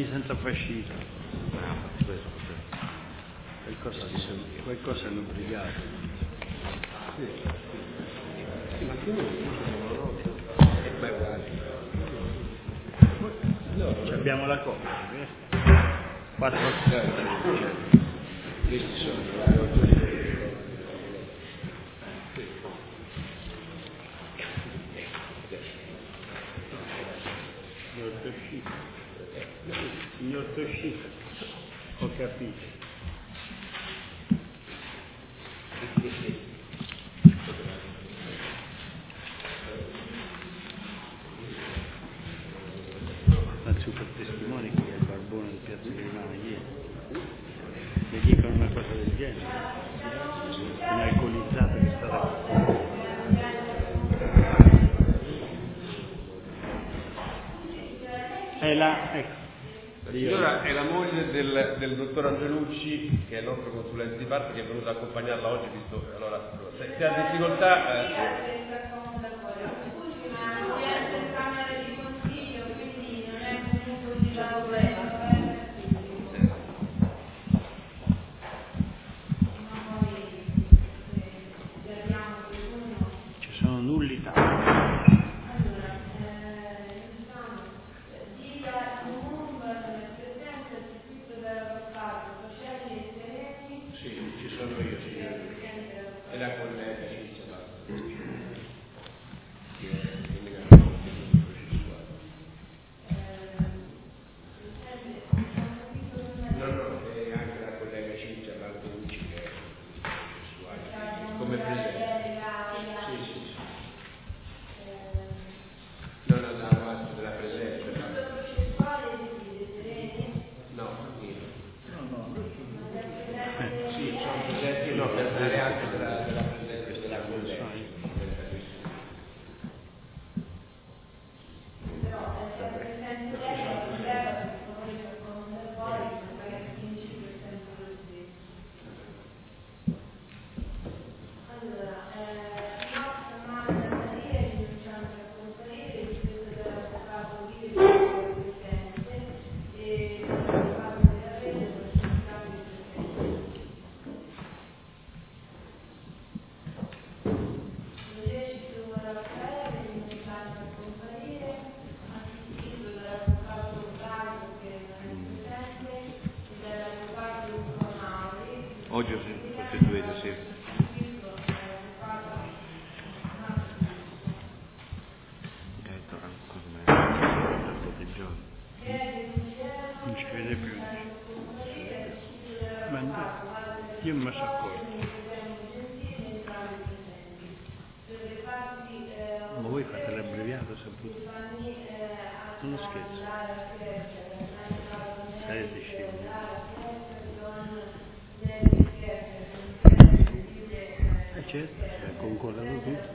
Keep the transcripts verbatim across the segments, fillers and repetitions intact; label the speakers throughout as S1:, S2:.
S1: compagni senza fascista. Qualcosa, qualcosa hanno brigato.
S2: Sì. Sì, ma più o meno e poi guardi. No,
S1: abbiamo la copia. Quattro.
S2: Questi sono i autori.
S1: Signor Toscita, signor Toscita, ho capito. La super testimone che è il barbone di Piazza Grimana ieri. Mi dicono una cosa del genere. Un alcolizzato che è stata. È la, ecco.
S2: La signora è la moglie del, del dottor Angelucci, che è il nostro consulente di parte, che è venuto ad accompagnarla oggi, visto allora se, se ha difficoltà. Eh,
S1: Ci sono nullità.
S2: Oggi ho costituito, sì.
S1: Non ci vede più. Ma io mi sono accorto. Ma voi fate l'abbreviato, saputo? Non scherzo. Sarete scemi. Eh certo, è concordato tutto.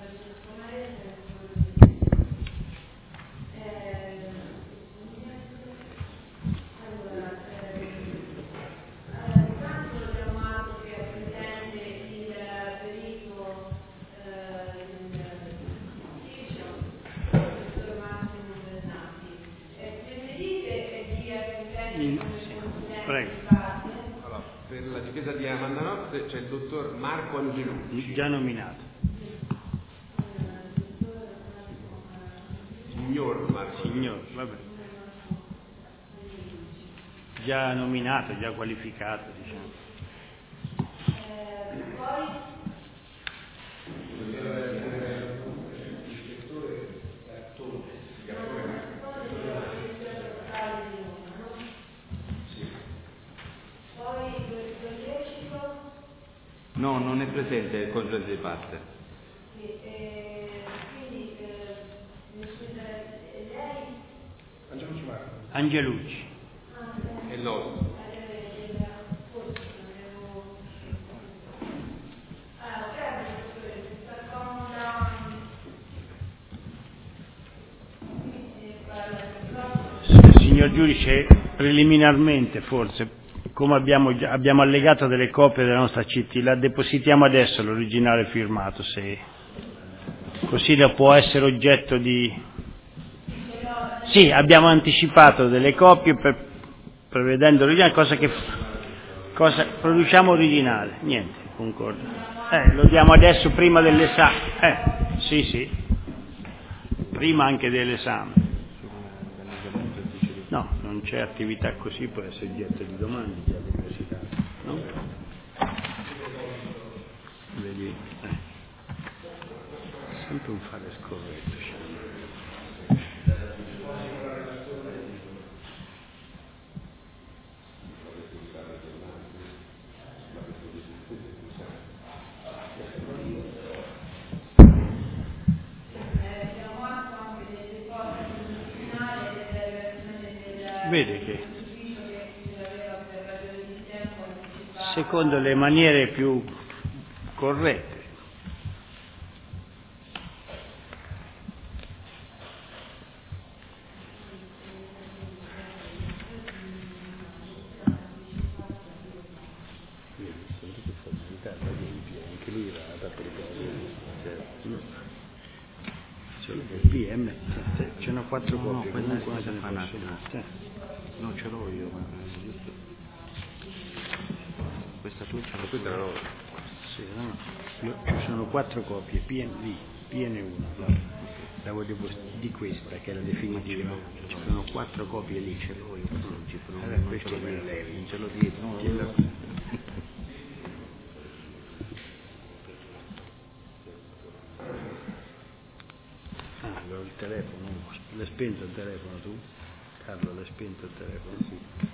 S1: Prego.
S2: Allora, per la difesa di Amandanotte c'è il dottor Marco Angelucci.
S1: Già nominato.
S2: Signor Marco
S1: Signor, vabbè. Già nominato, già qualificato, diciamo.
S3: No, non è presente il consulente di parte.
S2: Angelucci Marco.
S1: Angelucci.
S2: È il nostro.
S1: Signor giudice, preliminarmente forse, come abbiamo, già, abbiamo allegato delle copie della nostra C T, la depositiamo adesso l'originale firmato, se così da può essere oggetto di Sì, abbiamo anticipato delle copie per, prevedendo l'originale, cosa che cosa produciamo originale, niente, concordo. Eh, lo diamo adesso prima dell'esame. Eh, sì, sì. Prima anche dell'esame. No, non c'è attività così, può essere oggetto di domande all'università, no? Vedi, eh. Sempre un fare scorretto. Vede che secondo le maniere più corrette. Anche lui era dato il P M, ce n'ho quattro copie,
S3: no,
S1: comunque
S3: cosa fa un attimo?
S1: Non ce l'ho io, ma
S3: questa tua ce l'ho
S2: Questa no.
S1: sì, no, io, ci sono quattro copie, P N V, P N uno, la, la voglio di questa che è la definitiva, ci sono quattro copie lì, ce l'ho io, non ci sono, allora, questo me lo levi, non ce l'ho dietro, no, ce l'ho. Ah, allora il telefono, l'hai spento il telefono tu? Carlo, l'hai spento il telefono? Sì.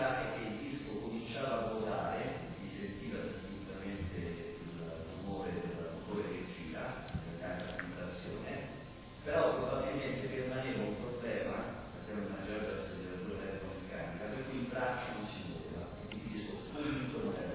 S4: succedeva è che il disco cominciava a ruotare, si sentiva distintamente il rumore del motore che gira, nella vibrazione, però probabilmente permaneva un problema, stiamo immaginando la temperatura elettromeccanica, per cui il braccio non si muoveva, il disco punto non era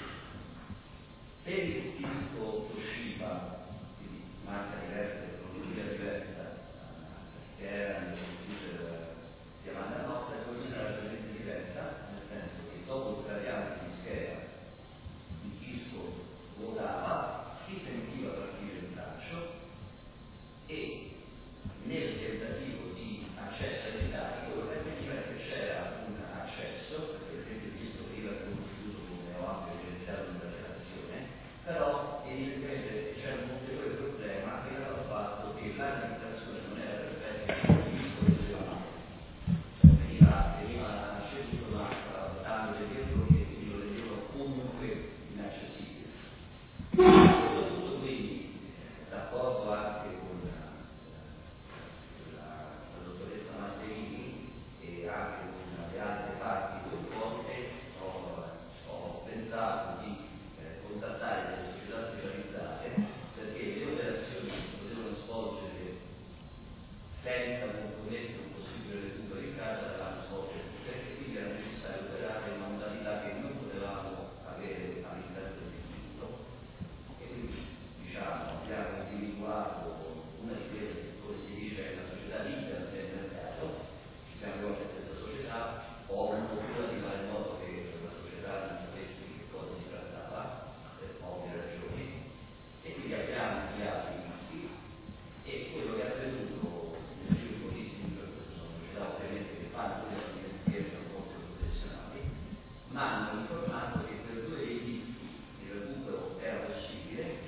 S4: per il disco Toshiba, quindi marca diversa, tecnologia diversa, che era nel computer chiamata nostra, è considerablemente diversa, nel senso che dopo il trapianto di scheda il disco ruotava, si sentiva partire il braccio e nel tentativo di accesso ai dati quello che avveniva è che c'era un accesso, perché per esempio il disco veniva conosciuto come ho anche evidenziato nella relazione, però evidentemente c'era un ulteriore problema che era il fatto che la registrazione non era perfetta, il disco veniva veniva ceduto ma dando degli errori che quindi lo rendevano comunque inaccessibile. Questo punto quindi, d'accordo anche con la, la, la dottoressa Matteini e anche con le altre parti coinvolte, ho, ho pensato di eh, contattare delle società specializzate perché le operazioni si potevano svolgere senza compromettere un possibile recupero in casa della svolgere, perché quindi era necessario operare in una modalità che non potevamo avere all'interno dell'istituto e quindi diciamo abbiamo individuato una di quelle, come si dice, è una società libera del mercato, ci siamo rivolti a questa società, ho avuto cura di fare in modo che la società non sapesse di che cosa si trattava, per ovvie ragioni, e quindi abbiamo inviato i dischi e quello che è avvenuto nel giro di pochissimi giorni, queste sono società ovviamente che fanno quelle di mestiere, sono molto professionali, ma hanno informato che per due dei dischi il recupero era possibile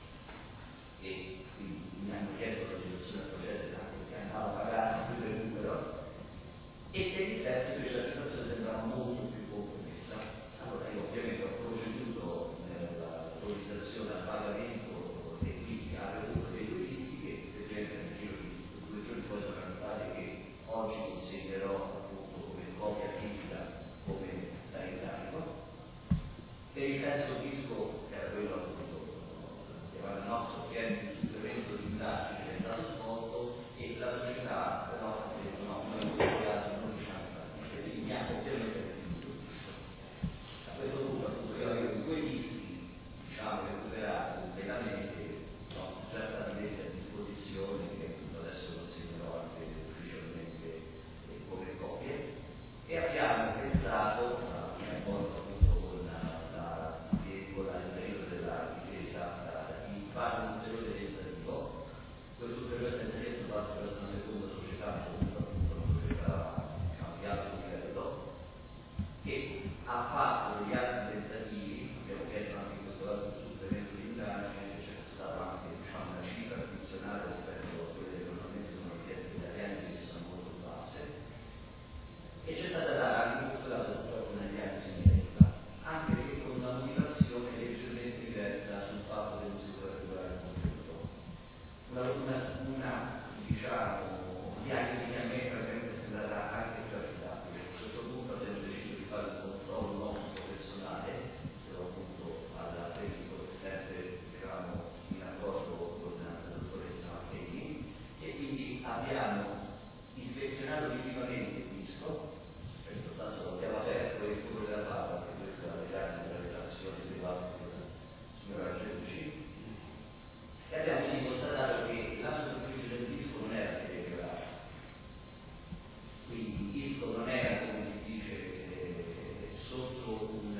S4: e quindi mi hanno chiesto l'autorizzazione a procedere anche perché andava pagato il recupero e per il terzo invece la situazione sembrava molto più compromessa. Allora io ovviamente ho proceduto nell'autorizzazione al pagamento e quindi al recupero dei due dischi che effettivamente nel giro di due giorni poi sono arrivati che oggi consegnerò appunto come copia fisica come da incarico. Per il terzo disco, che era quello appunto che aveva il nostro cliente di supplemento di indagine, è stato svolto e la società però ha detto no, noi in questo caso non diciamo niente, quindi mi ha ovviamente restituito il disco. A questo punto appunto io avevo due dischi, diciamo, recuperati completamente, no, già stati messi a disposizione, che appunto adesso consegnerò anche ufficialmente eh, come copie, e abbiamo pensato, in rapporto appunto con la, la, con la, il periodo della difesa, di fare un ulteriore tentativo. Questo ulteriore tentativo è stato fatto per una seconda società, appunto una società diciamo, di alto livello, che ha fatto degli altri tentativi, abbiamo chiesto anche in questo caso un supplemento di indagine, c'è stata anche diciamo, una cifra addizionale rispetto a quelle che normalmente sono richieste italiane che sono molto basse, e c'è stata data anche in questo caso purtroppo una diagnosi medica, anche se con una motivazione leggermente diversa sul fatto che non si può regolare il contenuto. Una, una, una diciamo, diagnosi che a me francamente è sembrata anche più affidabile. A questo punto abbiamo deciso di fare un controllo nostro personale, però appunto alla medico, sempre diciamo, in accordo con la dottoressa Marchini, e quindi abbiamo ispezionato visivamente il disco, per soltanto lo abbiamo aperto e fotografato, anche questa è la legale della relazione privata della signora Genucci, e abbiamo quindi constatato che la superficie del disco non era deteriorata, quindi il disco non era, come si dice, eh, sotto un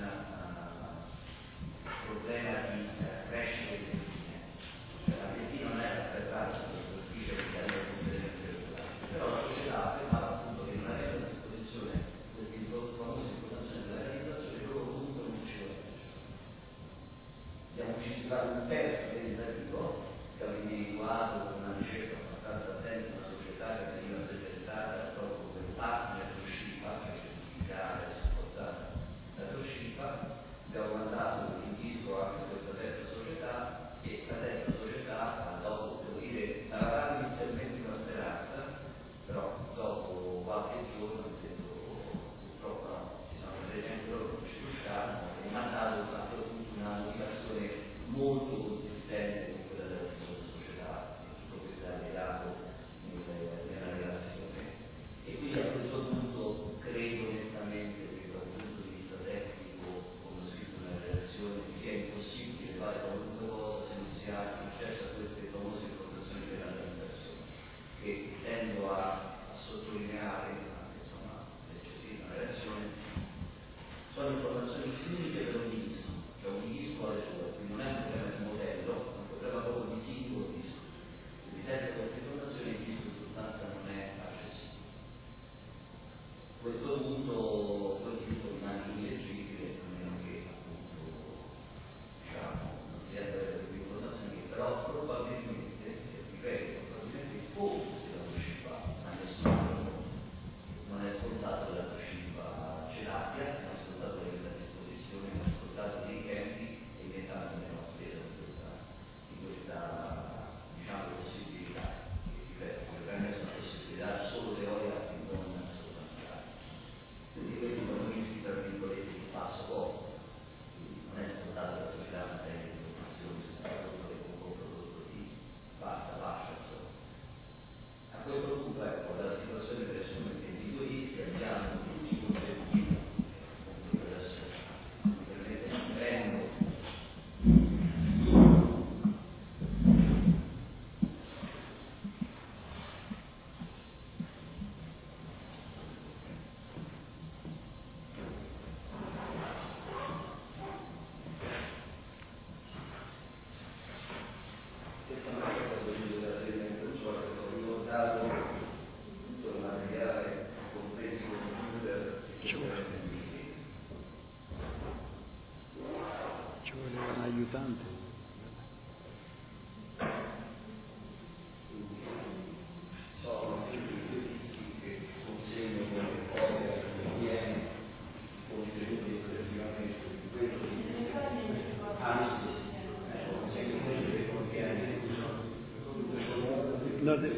S4: uh, problema di uh, crescita di tettina, cioè la tettina non era afferrata sulla superficie che era completamente regolare, però la società affermava appunto che non aveva a disposizione questa famosa informazione della realizzazione, loro comunque non faceva niente. Abbiamo citato un terzo tentativo, abbiamo individuato con una ricerca abbastanza attenta una società che veniva presentata proprio come partner Toshiba, che è certificata e supportata da Toshiba. Abbiamo mandato il disco anche a questa terza società e la terza società, dopo, devo dire, aveva inizialmente una speranza, però dopo qualche giorno ha detto purtroppo no, ci siamo questo punto quel tipo rimane illeggibile, a meno che appunto diciamo non si abbia delle informazioni, però probabilmente, ripeto, probabilmente il fondo si anticipa, ma nessuno non è scontato che la Toshiba ce l'abbia, non è scontato che la disposizione, non è scontato dei tempi e i vent'anni nella spesa di questa, di questa diciamo possibilità. Ripeto, per me è una possibilità solo teorica e non sostanziale. Quindi questi sono visti tra virgolette di passo poco, quindi non è scontato che la società mantenga le informazioni su un prodotto che compra un prodotto di basta fascia, insomma. A questo punto ecco la situazione presume che i titolisti abbiamo tutti i contenuti, appunto adesso mi permette di prendo
S1: No, de-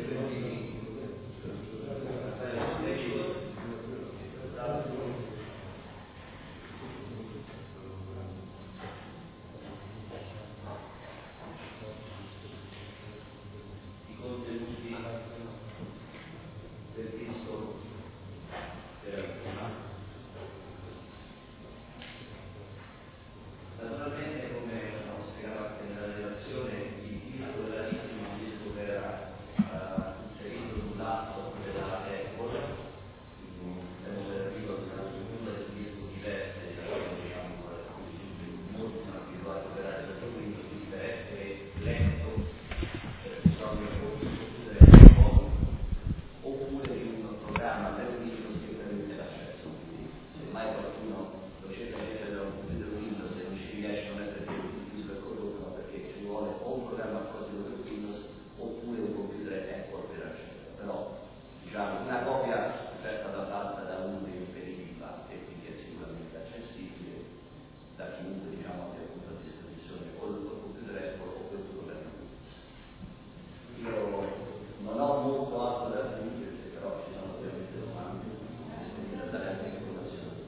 S4: i contenuti del disco naturalmente, come abbiamo spiegato anche nella relazione, il disco relativissimo al disco che era uh, inserito sull'atto della Apple, quindi siamo operativo al punto del disco diverse, diciamo, molti sono abituati a operare questo Windows, quindi per essere lento bisogna computer oppure di un programma per un disco che permette l'accesso. Quindi se mai qualcuno lo cerca di accedere a un computer Windows e non ci riesce, non è perché il disco è corrotto, ma perché ci vuole o un programma apposito per Windows oppure un computer Apple per accedere. Però diciamo una copia offerta dall'altra da uno dei riferiti va e quindi è sicuramente accessibile da chiunque diciamo abbia appunto a disposizione o il computer Apple o questo programma Windows. Io non ho molto altro da aggiungere, però ci sono ovviamente domande disponibili a dare altre informazioni.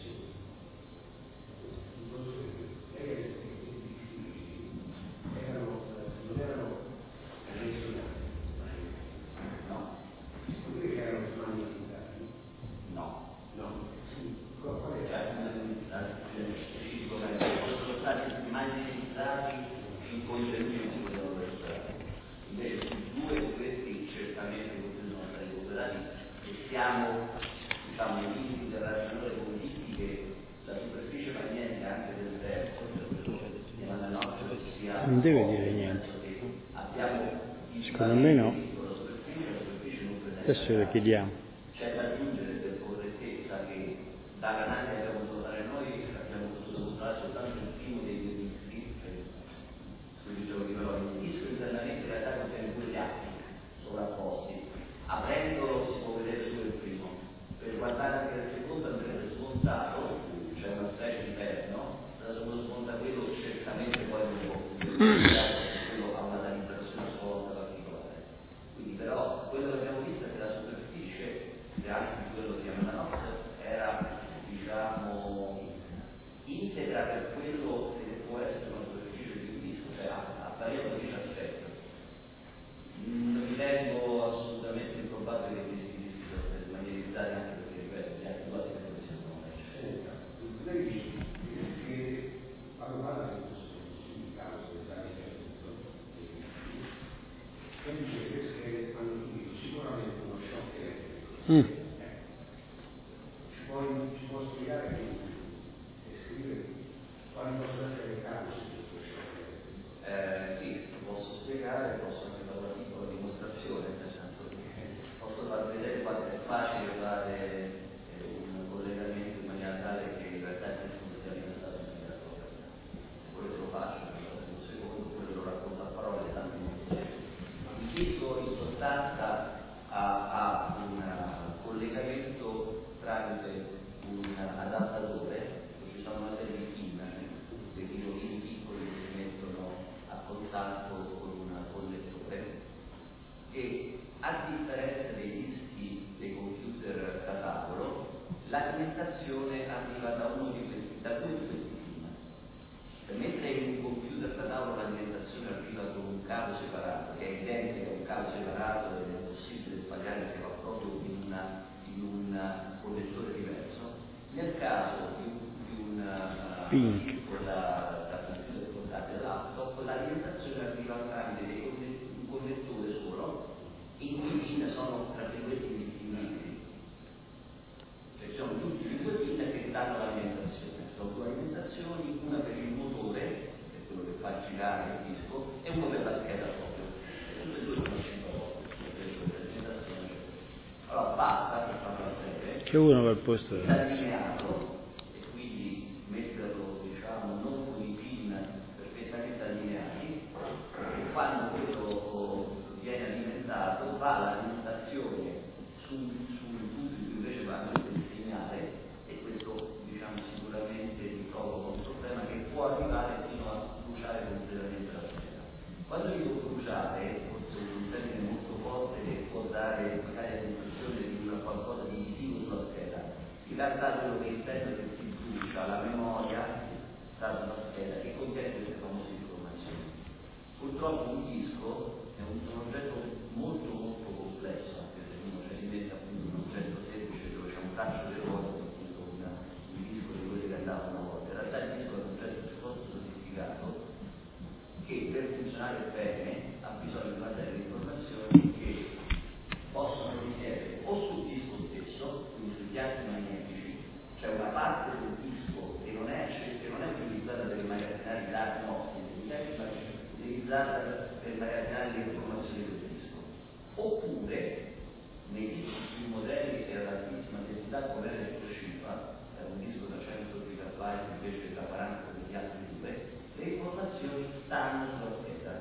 S5: Non erano relazionati,
S4: No,
S5: vuol dire che erano magnetizzati?
S4: no.
S5: No. Qual è?
S4: Cioè, specificamente sono stati magnetizzati sui contenuti che si potevano recuperare. Invece su due di questi certamente i contenuti sono stati recuperati e siamo diciamo nei limiti del ragionevole convinti che la superficie magnetica anche del verso nella nostra sia
S1: non deve dire niente.
S4: abbiamo
S1: Secondo me no.
S4: la superficie, la superficie non presenta.
S1: Adesso lo chiediamo.
S4: C'è da aggiungere per correttezza che dall'analisi che abbiamo potuto fare noi abbiamo potuto mostrare soltanto il primo dei due dischi, sul dicevo di però il disco internamente in realtà contiene due piatti sovrapposti. Aprendolo si può vedere solo il primo. Per guardare anche il secondo andrebbe smontato, c'è una specie di perno, da solo smonta quello certamente poi non può quello ha una realizzazione svolta particolare. Quindi però quello che abbiamo visto è che la superficie anche di quello che chiamiamo la nostra era diciamo integra per quello che può essere una superficie di un disco, cioè appariva così l'aspetto. Non ritengo assolutamente improbabile che questi dischi siano stati magnetizzati anche perché ripeto gli altri due che sono necessari.
S5: Lei dice che quando parla di questo significato dell'esame e dice che le schede hanno subito sicuramente uno shock elettrico.
S1: Mm.
S5: Ci può, ci può spiegare e scrivere quali possono essere le cause di questo shock elettrico?
S4: Eh, sì, lo posso spiegare, posso anche fare una piccola dimostrazione, nel senso che posso far vedere quanto è facile fare l'alimentazione arriva da uno di questi, da due di questi pin. Mentre in un computer da tavola l'alimentazione arriva con un cavo separato, che è identico a un cavo separato ed è possibile sbagliare perché va proprio in, una, in un connettore diverso, nel caso di un, di un uh, con la trasmissione del portatile laptop, l'alimentazione arriva tramite dei connet- un connettore solo, in cui i pin sono tra virgolette infiniti. Cioè sono tutti i due pin che danno l'alimentazione. Sono due alimentazioni, una per il motore, che è quello che fa girare il disco, e uno per la scheda proprio. Tutte e due sono cinque volte per la presentazione. Allora basta, per farla breve,
S1: che uno va al posto
S4: è allineato, e quindi metterlo, diciamo, non con i pin perfettamente allineati, e quando quello viene alimentato va l'alimentazione sul, sul punto in cui invece va il segnale, e questo diciamo sicuramente mi provoca un problema che può arrivare fino a bruciare completamente la scheda. Quando dico bruciare, forse è un termine molto forte che può dare magari l'impressione di una qualcosa di visivo sulla scheda. In realtà quello che intendo è che si brucia la memoria sta sulla scheda che contiene queste famose informazioni. Purtroppo un disco è un, un oggetto molto molto complesso, anche se uno ci mette appunto un oggetto semplice dove c'è un braccio di cose, appunto un, un disco di quelli che andavano una volta. In realtà il disco è un oggetto piuttosto sofisticato che per funzionare bene ha bisogno di una serie di informazioni che possono risiedere o sul disco stesso, quindi sui piatti magnetici, cioè una parte del disco che non è, che non è utilizzata per immagazzinare i dati nostri, ma utilizzata per immagazzinare le informazioni del disco. Oppure, nei dischi più moderni e ad altissima densità come era il Toshiba, era un disco da cento gigabyte invece da quaranta degli altri due, le informazioni stanno sulla scheda.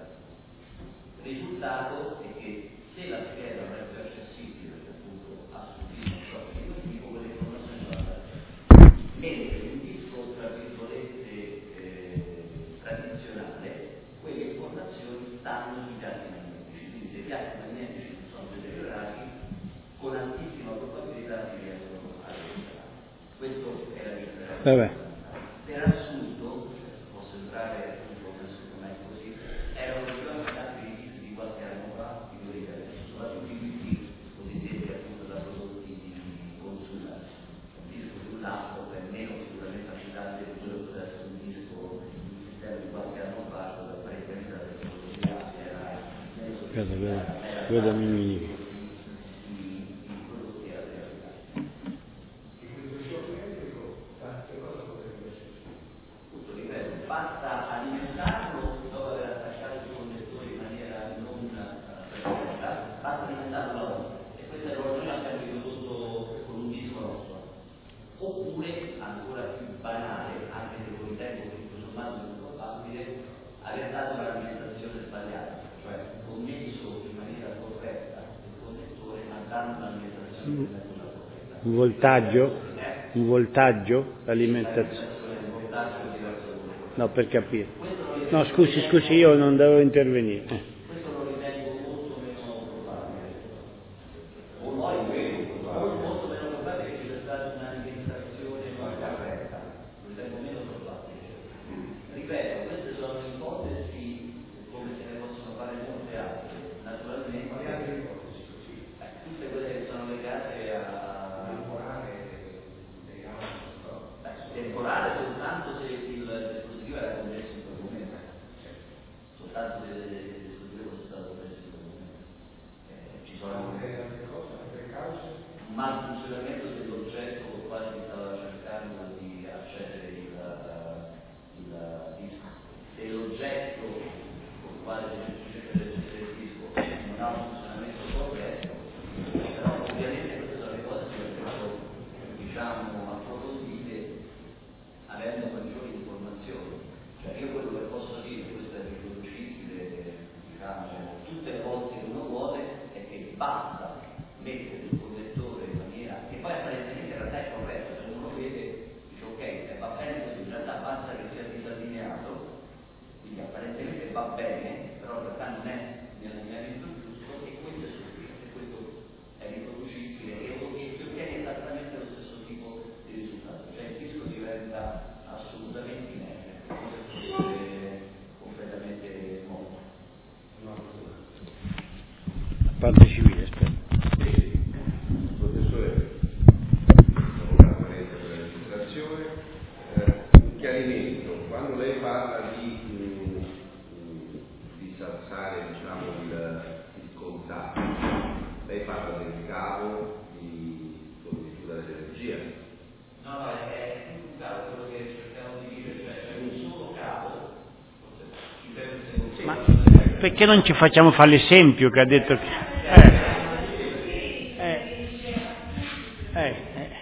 S4: Il risultato è che se la scheda non è più accessibile, perché appunto ha subito un shock di quel tipo, quelle informazioni sono andate. Mentre in un disco, tra virgolette, eh, tradizionale, quelle informazioni stanno sui piatti magnetici, quindi se i piatti magnetici non sono deteriorati, con altissima probabilità si riescono a recuperare. Questo è la differenza. Per assurdo, può sembrare appunto non è così, erano già stati i dischi di qualche anno fa, di quelli che adesso sono tutti i dischi cosiddetti appunto da prodotti di consumo. Un disco di un laptop è meno sicuramente affidabile di quello che poteva essere un disco un sistema di qualche anno fa, dove apparentemente la tecnologia era meno sofisticata, era
S1: meno
S4: basta alimentarlo dopo aver attaccato il connettore in maniera non perfetta, basta alimentarlo una volta, e questo è l'orologio che abbiamo riprodotto con un disco nostro. Oppure, ancora più banale, anche se con il tempo tutto sommato più probabile, aver dato l'alimentazione sbagliata, cioè connesso in maniera corretta il connettore ma dando l'alimentazione in maniera corretta.
S1: un voltaggio, un voltaggio, l'alimentazione. No, per capire. No, scusi, scusi, io non devo intervenire.
S4: Questo lo ritengo molto meno probabile. O no, è vero, molto meno probabile che ci sia stata un'alimentazione non corretta. Lo ritengo meno probabile. Ripeto, queste sono ipotesi come se ne possono fare molte altre. Naturalmente, tutte quelle che sono legate a temporale soltanto se il dispositivo era connesso in quel momento, soltanto se il dispositivo fosse stato connesso in quel momento. Eh, ci sono un malfunzionamento dell'oggetto con il quale si stava cercando di accedere il, il disco. Se l'oggetto con il quale si cerca di accedere il disco non ha un funzionamento corretto, però ovviamente queste sono le cose che vengono, diciamo, approfondite avendo maggiori informazioni. Cioè io quello che posso dire, questo è riproducibile, diciamo, tutte le volte che uno vuole, è che basta mettere il connettore in maniera che poi apparentemente in realtà è corretto, se uno vede, dice ok, eh, va bene così, in realtà basta che sia disallineato, quindi apparentemente va bene, però in realtà non è nell'allineamento giusto, e questo è sufficiente, questo è riproducibile e ottiene esattamente lo stesso tipo
S1: parte civile, aspetta.
S6: Professore, una parente per la registrazione, eh, un chiarimento, quando lei parla di, mh, di salzare diciamo, il, il contatto, lei parla del cavo di fornitura dell'energia.
S4: No, no, è un cavo, quello che cerchiamo di dire, cioè c'è un solo cavo,
S1: ma perché non ci facciamo fare l'esempio che ha detto che... Eh, eh, eh, eh.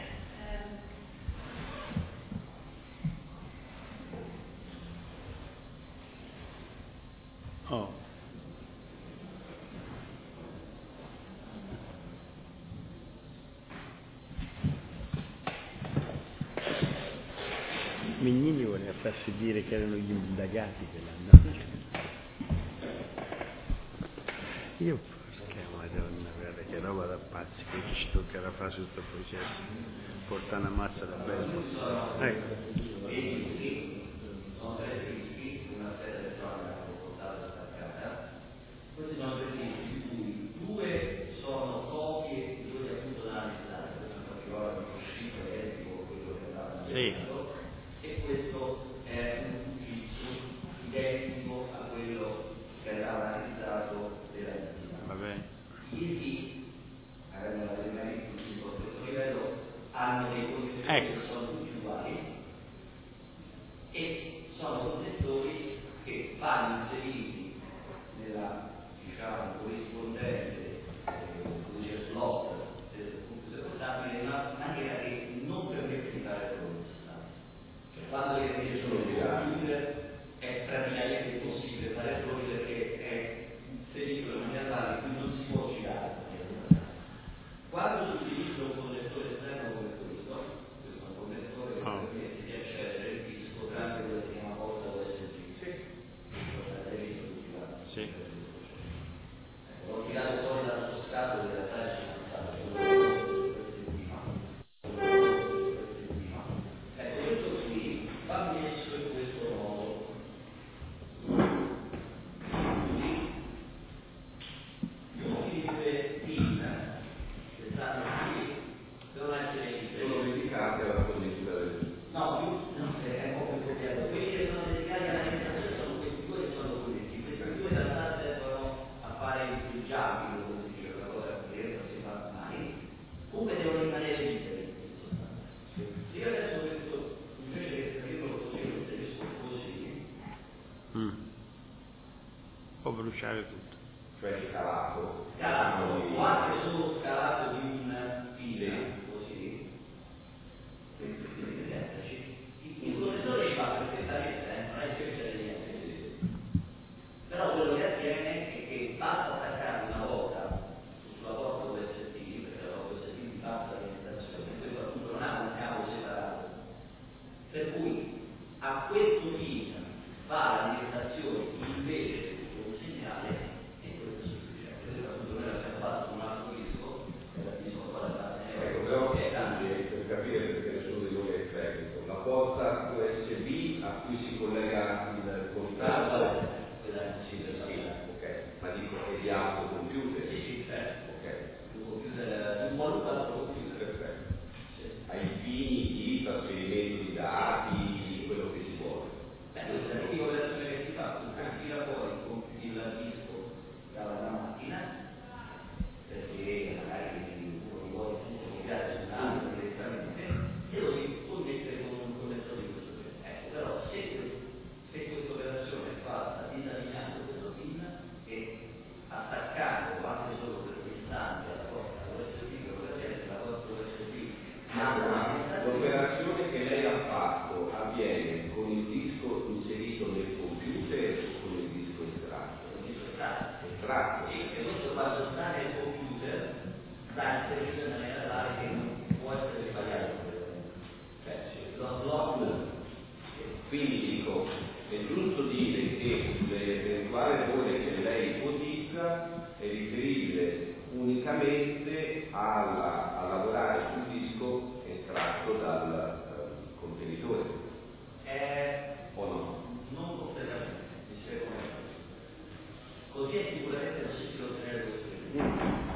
S1: Oh. Mignini voleva farsi dire che erano gli indagati che l'hanno. Io porca madonna, guarda che roba da pazzi, che ci toccherà fare su questo processo, portare una mazza da bello. Ecco.
S4: Sono tre dischi, una scheda elettronica portata e staccata. Questi sono tre dischi di cui due sono copie di quelli appunto da analizzare, questo in particolare è uscito identico a quello che andava analizzato, e questo è un ufficio identico a quello che andava analizzato della Tina.
S1: Vabbè.
S4: I dischi, avendo la preliminare di questo livello, hanno dei contenuti
S1: Ecco.
S4: che sono tutti uguali e sono connettori che vanno inseriti nella, diciamo, corrispondente eh, slot del computer portatile in una maniera che non permette di fare errori necessari. Cioè, quando le invece sono il computer è praticamente impossibile fare errori perché è inserito in una maniera tale in cui non si può girare. Quando si utilizza un connettore esterno come questo, questo è un connettore che
S1: Oh.
S4: permette di accedere il disco tramite quello che si chiama porta U S B. Sì.
S1: Sì.
S4: Ecco, l'ho tirato fuori dal suo scatolo, in realtà è finanziato. Ecco, questo qui va messo in questo modo. Gli ultimi due pin che stanno qui devono essere inseriti.
S6: Sono dedicate alla fornitura del...
S4: No, più, no, è un po' più complicato. Quelli che sono dedicati all'alimentazione sono questi due che sono connessi. Questi due in realtà servono a fare il frigiabile, come si dice, una cosa che non si fa mai. Comunque devono rimanere liberi. Se io adesso questo, invece che inserirlo così, lo inserisco così.
S1: Mm. Può bruciare tutto.
S6: cioè scalato.
S4: Scalato, o anche solo scalato di un filo, così. Il connettore ci va perfettamente, eh? Non è che c'è niente. Però quello che avviene è che basta attaccare una volta sulla porta U S B, perché la porta U S B di fatto l'alimentazione, questo appunto non ha un cavo separato. Per cui a questo pin va l'alimentazione invece di un segnale e questo è sufficiente. Questo appunto noi l'abbiamo fatto su un altro disco, che era il disco qua da parte.
S6: Ecco, però per capire perché nessuno di noi è tecnico, la porta U S B a cui si collega il contatto, sì, sì, ok, ma dico è di altro computer?
S4: Sì, sì, certo.
S6: Ok.
S4: Un computer, un qualunque altro computer.
S6: Perfetto. Ai fini di trasferimento di dati, quello che si vuole.
S4: Beh, questa è l'unica operazione che si fa, tu tira fuori il disco dalla macchina, perché magari uno vuole tutto copiare su un altro direttamente, e lo si connette con un connettore di questo genere. Ecco, però se, se questa operazione è fatta disallineando questo pin e attaccando anche solo per un istante alla porta U S B, che vuol dire che la porta U S B
S6: l'operazione che lei ha fatto avviene con il disco inserito nel computer o con il disco estratto?
S4: con il disco estratto.
S6: Estratto.
S4: Sì, e questo fa sottare il computer da inserire in maniera tale che non può essere sbagliato. Cioè, lo slot.
S6: Quindi dico, è giusto dire che l'eventuale errore che lei ipotizza è riferibile unicamente alla, a lavorare sul disco estratto dal uh, contenitore.
S4: Eh,
S6: o no?
S4: Non completamente, mi spiego meglio. Così è sicuramente possibile ottenere questo risultato.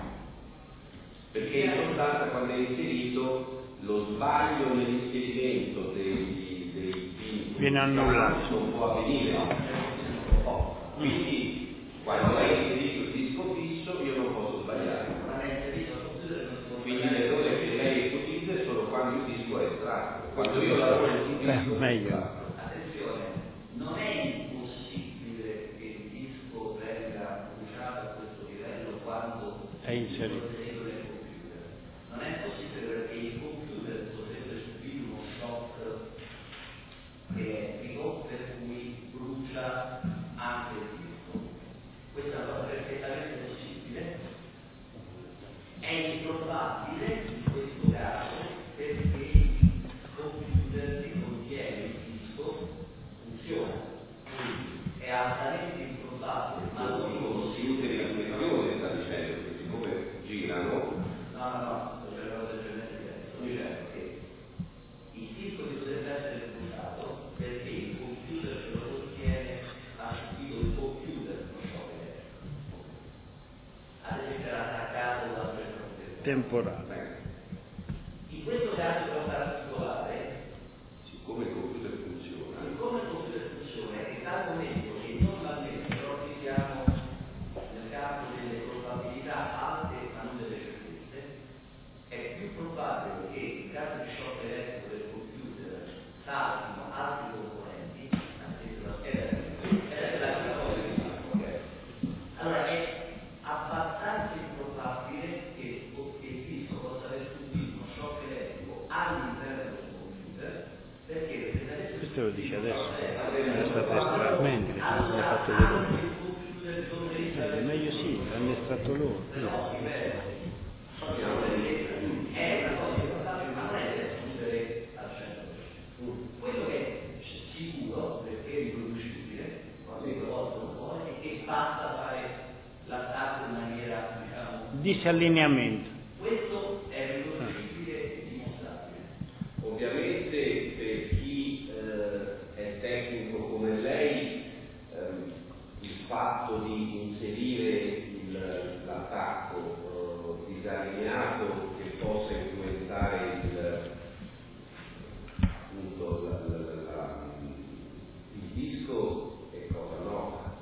S6: lo sbaglio nell'inserimento dei, dei pin
S1: viene annullato,
S6: non può avvenire. Oh, quindi quando lei inserisce il disco fisso io non posso sbagliare. Quindi l'errore che lei ipotizza è solo quando il disco è estratto. Quando io lavoro sul disco
S1: eh, meglio.
S4: attenzione, non è impossibile che il disco venga bruciato a questo livello quando
S1: è inserito.
S4: Non è possibile perché il computer potrebbe subire uno shock elettrico per cui brucia anche il disco. Questa è una cosa perfettamente possibile. È improbabile in questo caso perché il computer che contiene il disco funziona. Quindi è altamente improbabile, ma non
S6: non si usa la questione, sta dicendo, che siccome girano.
S4: No, no, no. Dicendo che il disco che potrebbe essere bruciato perché il computer che lo contiene ha subito il computer uno shock elettrico. Ad esempio era attaccato da un
S1: temporale.
S4: In questo caso però particolare,
S6: Siccome il computer funziona,
S4: siccome il computer funziona e dal momento che normalmente però ci siamo nel campo delle probabilità alte ma non delle certezze, è più probabile che in caso di shock elettrico del computer saltino altri componenti, ad esempio la scheda è la prima cosa che fanno, ok? Allora è abbastanza improbabile che, che il disco possa aver subito uno shock elettrico all'interno del computer, perché se avesse
S1: Questo lo dice adesso,
S4: è
S1: stato estratto, mentre non l'ha fatto vedere. Eh, meglio sì, l'hanno estratto loro.
S4: È una cosa importante, ma non è da escludere al cento per cento. Quello che è sicuro, perché è riproducibile, quando io volto un po', è che basta fare l'attacco in maniera, diciamo,
S1: disallineamento.
S4: questo è riproducibile e dimostrabile.
S6: ovviamente per chi eh, è tecnico come lei, ehm, il fatto di inserire il, l'attacco eh, disallineato che possa influenzare il, appunto, la, la, la, il disco è cosa nota.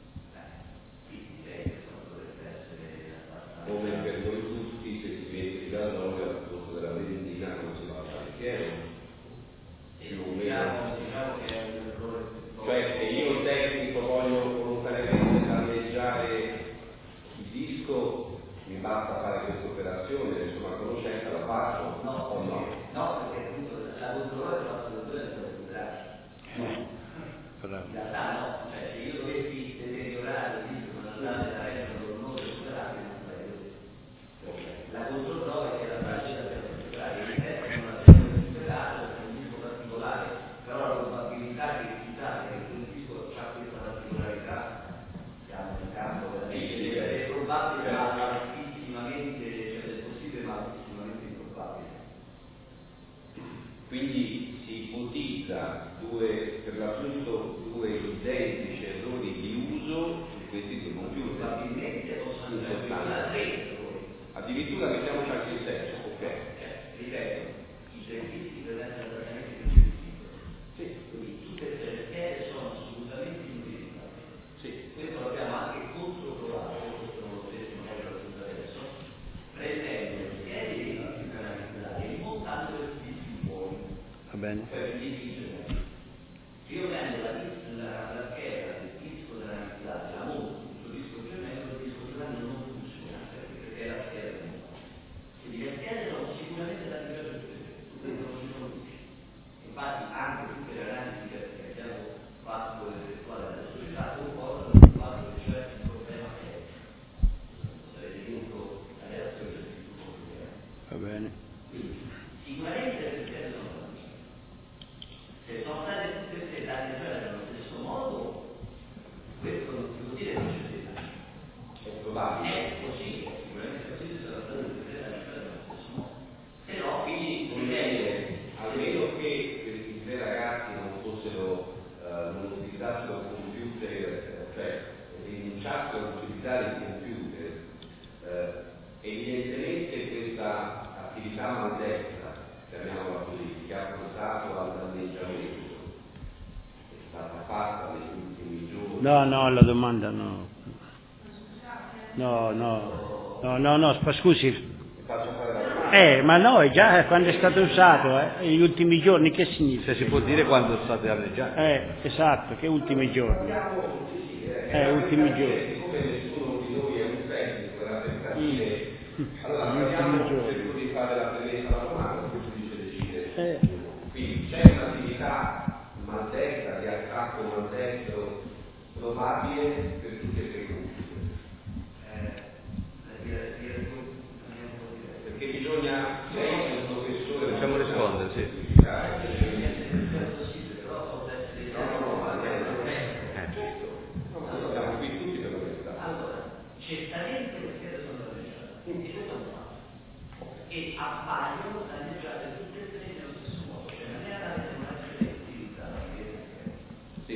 S6: Come per noi tutti, se si mette il gasolio al posto della benzina non si va a fare pieno.
S4: Diciamo, diciamo che è un errore.
S6: Cioè, se io tecnico voglio volontariamente danneggiare il disco, mi basta fare questa operazione, ne sono a conoscenza, la faccio
S4: No,
S6: o no?
S4: no, perché appunto la controllore della situazione è stata superata. In realtà no, cioè se io dovessi deteriorare il disco per andare da rendere non recuperabile, non sarei così. La controprova è che la traccia sia superata, il test non la deve superato, è un disco particolare, però la probabilità che si sa che quel disco ha questa particolarità, siamo nel campo veramente è probabile ma altissimamente, cioè è possibile ma altissimamente improbabile.
S6: Quindi si ipotizza due, per l'appunto due identici errori di uso su questi due computer.
S4: Probabilmente possono essere tre errori.
S6: Addirittura mettiamoci anche il terzo, ok?
S4: Cioè, ripeto, i servizi presentano esattamente il servizio.
S6: Sì.
S4: Quindi tutte e tre le schede sono assolutamente inutilizzabili.
S6: Sì.
S4: Questo l'abbiamo anche controprovato, questo non lo stesso magari lo aggiungo adesso, prendendo le schede dei dischi canalizzati e montando le dischi buoni.
S1: Va bene?
S4: Cioè i dischi generici. Io prendo la, la, la scheda del disco canalizzato, la monto sul disco gemello, il disco gemello non funziona perché è la scheda che monta. Quindi le schede sono sicuramente da migliore su questo non ci sono tutti. Infatti anche tutte le analisi che abbiamo fatto con l'effettuale della società concordano sul fatto che c'è un problema tecnico. Sarete venuto adesso e c'è più problema.
S1: Va bene.
S4: Quindi sicuramente le schede sono danneggiate. Se sono state tutte e tre danneggiate nello stesso modo,
S1: No, no, la domanda no. No, no, no, no, no, ma scusi. Eh, ma no, è già quando è stato usato, eh, negli ultimi giorni, che significa?
S3: Se si può dire quando state alleggiando.
S1: Eh, esatto, che ultimi giorni. Eh, ultimi giorni.
S6: Siccome nessuno di noi è un tecnico della tentative, allora
S1: Gli ultimi
S6: parliamo
S1: giorni.
S6: cerco di fare la premessa alla domanda, poi tu dice decide.
S1: Eh.
S6: Quindi c'è un'attività maldestra, di attacco maldestro probabile per tutti e tre i gruppi. Perché bisogna, lei è un professore,
S3: Facciamo rispondere, sì.
S6: No, no, no, ma lei non è.
S3: Eh, certo.
S6: No, siamo qui tutti per questa.
S4: Allora, certamente le schede sono danneggiate, quindi questo è un fatto. E appaiono danneggiate tutte e tre nello stesso modo, cioè in maniera tale che non essere utilizzate le schede.
S6: Sì.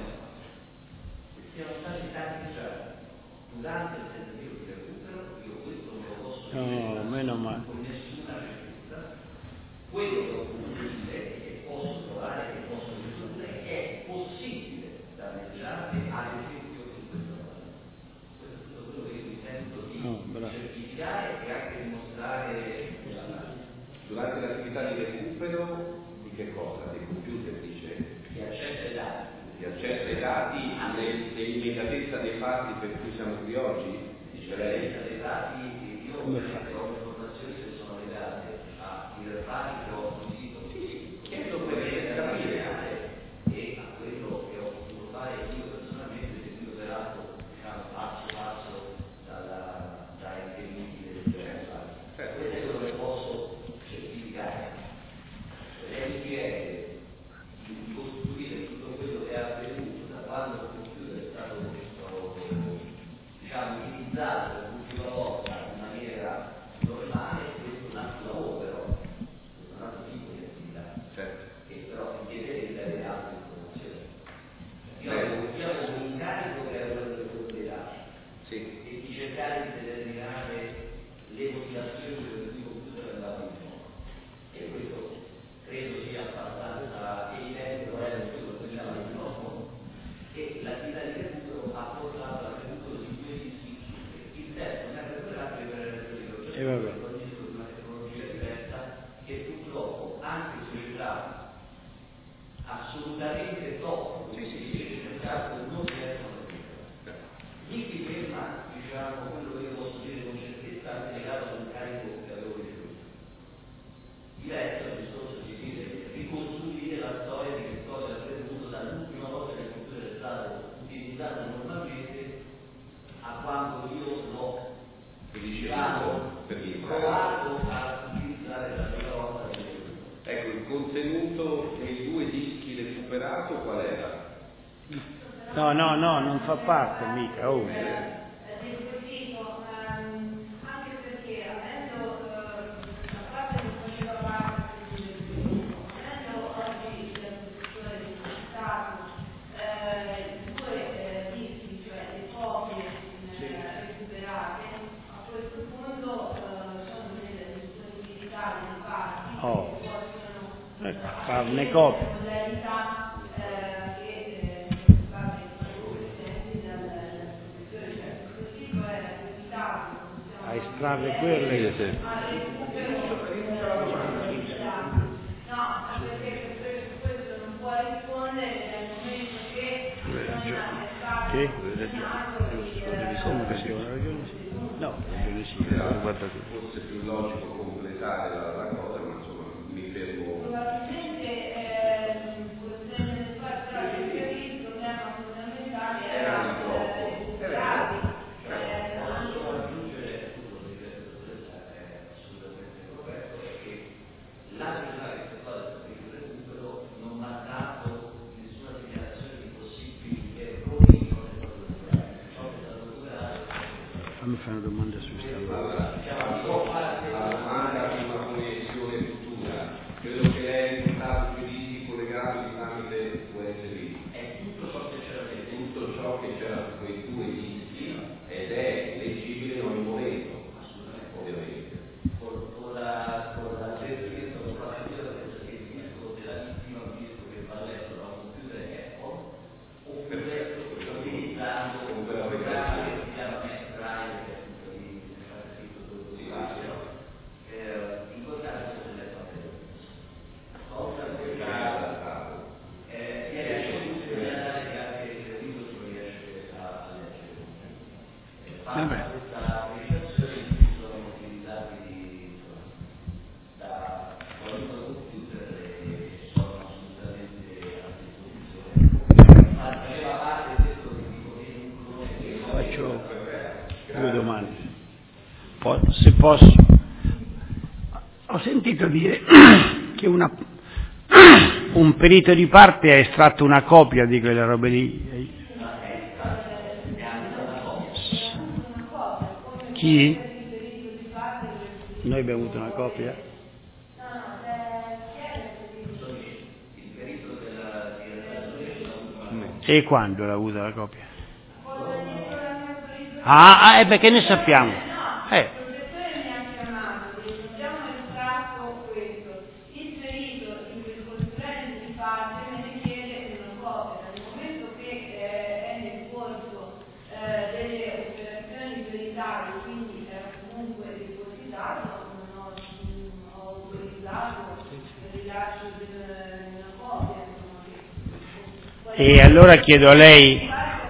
S4: Se siano stati danneggiati durante il tentativo di recupero, io questo non lo posso dire
S1: No, meno male.
S4: con nessuna certezza. Quello che ho potuto dire e che posso trovare, che posso ridurre, è possibile danneggiare ad esempio in questo modo. Questo è tutto quello che io mi sento di
S1: Oh, bravo.
S4: certificare e anche dimostrare.
S6: Durante l'attività di recupero di che cosa? Dei computer dice?
S4: Di accesso ai dati.
S6: Di accesso ai dati, dell'immediatezza dei fatti per cui siamo qui oggi? Dice lei?
S4: Dei dati, io ho informazioni che sono legate a fatti che ho acquisito
S6: Chiedo per capire.
S4: e a quello che ho potuto fare io personalmente, seguito peraltro diciamo passo passo dalla, dai tempi del genere. Questo è quello che posso certificare. Lei chiede di costruire tutto quello che è avvenuto da quando il computer è stato diciamo utilizzato per l'ultima volta in maniera normale, questo è un altro lavoro però, questo è un altro tipo di attività,
S6: Certo.
S4: che però richiederebbe avere altre informazioni. Io avevo, io avevo un incarico che era quello del gruppo dei dati
S6: Sì.
S4: e di cercare di determinare le motivazioni per cui il computer è andato in modo. E questo credo sia abbastanza evidente, però è quello che diciamo di nuovo, che l'attività di recupero ha portato al recupero di due dischi. Il terzo sempre quell'altro per il
S1: E vabbè.
S4: di una tecnologia diversa che purtroppo anche società assolutamente top, come si dice nel caso, non riescono a recuperare. Mi si ferma, diciamo, quello che io posso dire con certezza anche legato ad un carico che avevo ricevuto. Diverso il discorso di dire ricostruire la storia di che cosa è avvenuto dall'ultima volta che il computer è stato utilizzato normalmente a quando io l'ho diciamo, provato a utilizzare la prima volta.
S6: Ecco, il contenuto dei due dischi recuperato qual era?
S1: No, no, no, non fa parte mica. Oh.
S7: Anche perché avendo la parte che faceva parte del gruppo, avendo oggi la posizione di Stato, due dischi, cioè le copie recuperate, a questo punto sono delle disponibilità delle parti
S1: Oh.
S7: che possono
S1: Ecco, farne copie.
S7: modalità che sono state presenti dalla professione, cioè questo tipo era limitato
S1: A estrarre quelle.
S3: Sì, sì.
S7: a recupero no, perché per questo non può rispondere nel momento che non è stato
S1: Sì.
S7: assegnato
S1: Come che sì, ho ragione sì. No, ragione sì, guarda tu.
S6: Forse più logico completare la, la cosa, ma insomma mi fermo.
S7: probabilmente questione del fatto che il problema fondamentale era recuperati.
S4: La società che si fa del recupero non mi ha dato nessuna segnalazione di possibili errori in ciò che è stato recuperato.
S1: Fammi fare una domanda su questa cosa.
S6: Allora, la domanda di una connessione futura, credo che lei è stato giudizi collegati tramite U S B.
S4: È tutto ciò che c'era dentro.
S6: Tutto ciò che c'era su quei due dischi ed è leggibile in ogni momento, ovviamente.
S4: Con, con la con la certezza che sono fatto io penso che il disco della vittima, un disco che va letto da un computer Apple, oppure
S1: se posso. Ho sentito dire che una, un perito di parte ha estratto una copia di quelle robe lì. Chi? Noi abbiamo avuto una copia? E quando l'ha avuta la copia? Ah, ah, è perché ne sappiamo. Eh. E allora chiedo a lei,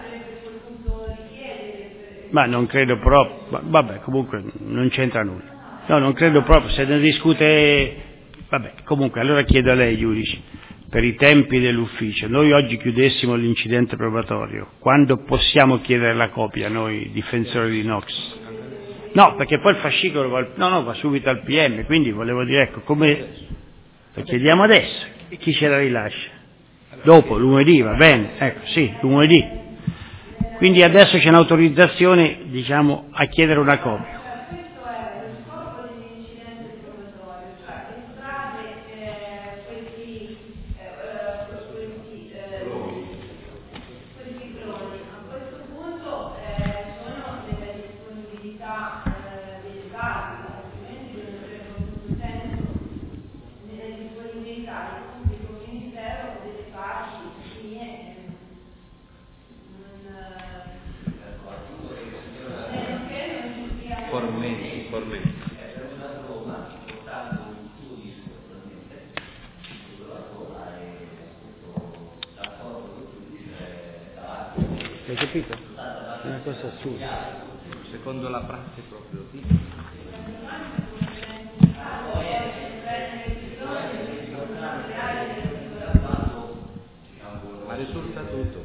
S1: ma non credo proprio, vabbè, comunque non c'entra nulla. No, non credo proprio, se ne discute, vabbè, comunque allora chiedo a lei, giudice, per i tempi dell'ufficio, noi oggi chiudessimo l'incidente probatorio, quando possiamo chiedere la copia noi difensori di Knox? No, perché poi il fascicolo va, no, no, va subito al P M, quindi volevo dire, ecco, come lo chiediamo adesso, e chi ce la rilascia? Dopo, lunedì, va bene, ecco, sì, lunedì. Quindi adesso c'è un'autorizzazione, diciamo, a chiedere una copia. Hai capito? È una cosa assurda.
S3: Secondo la prassi proprio. Ma risulta tutto.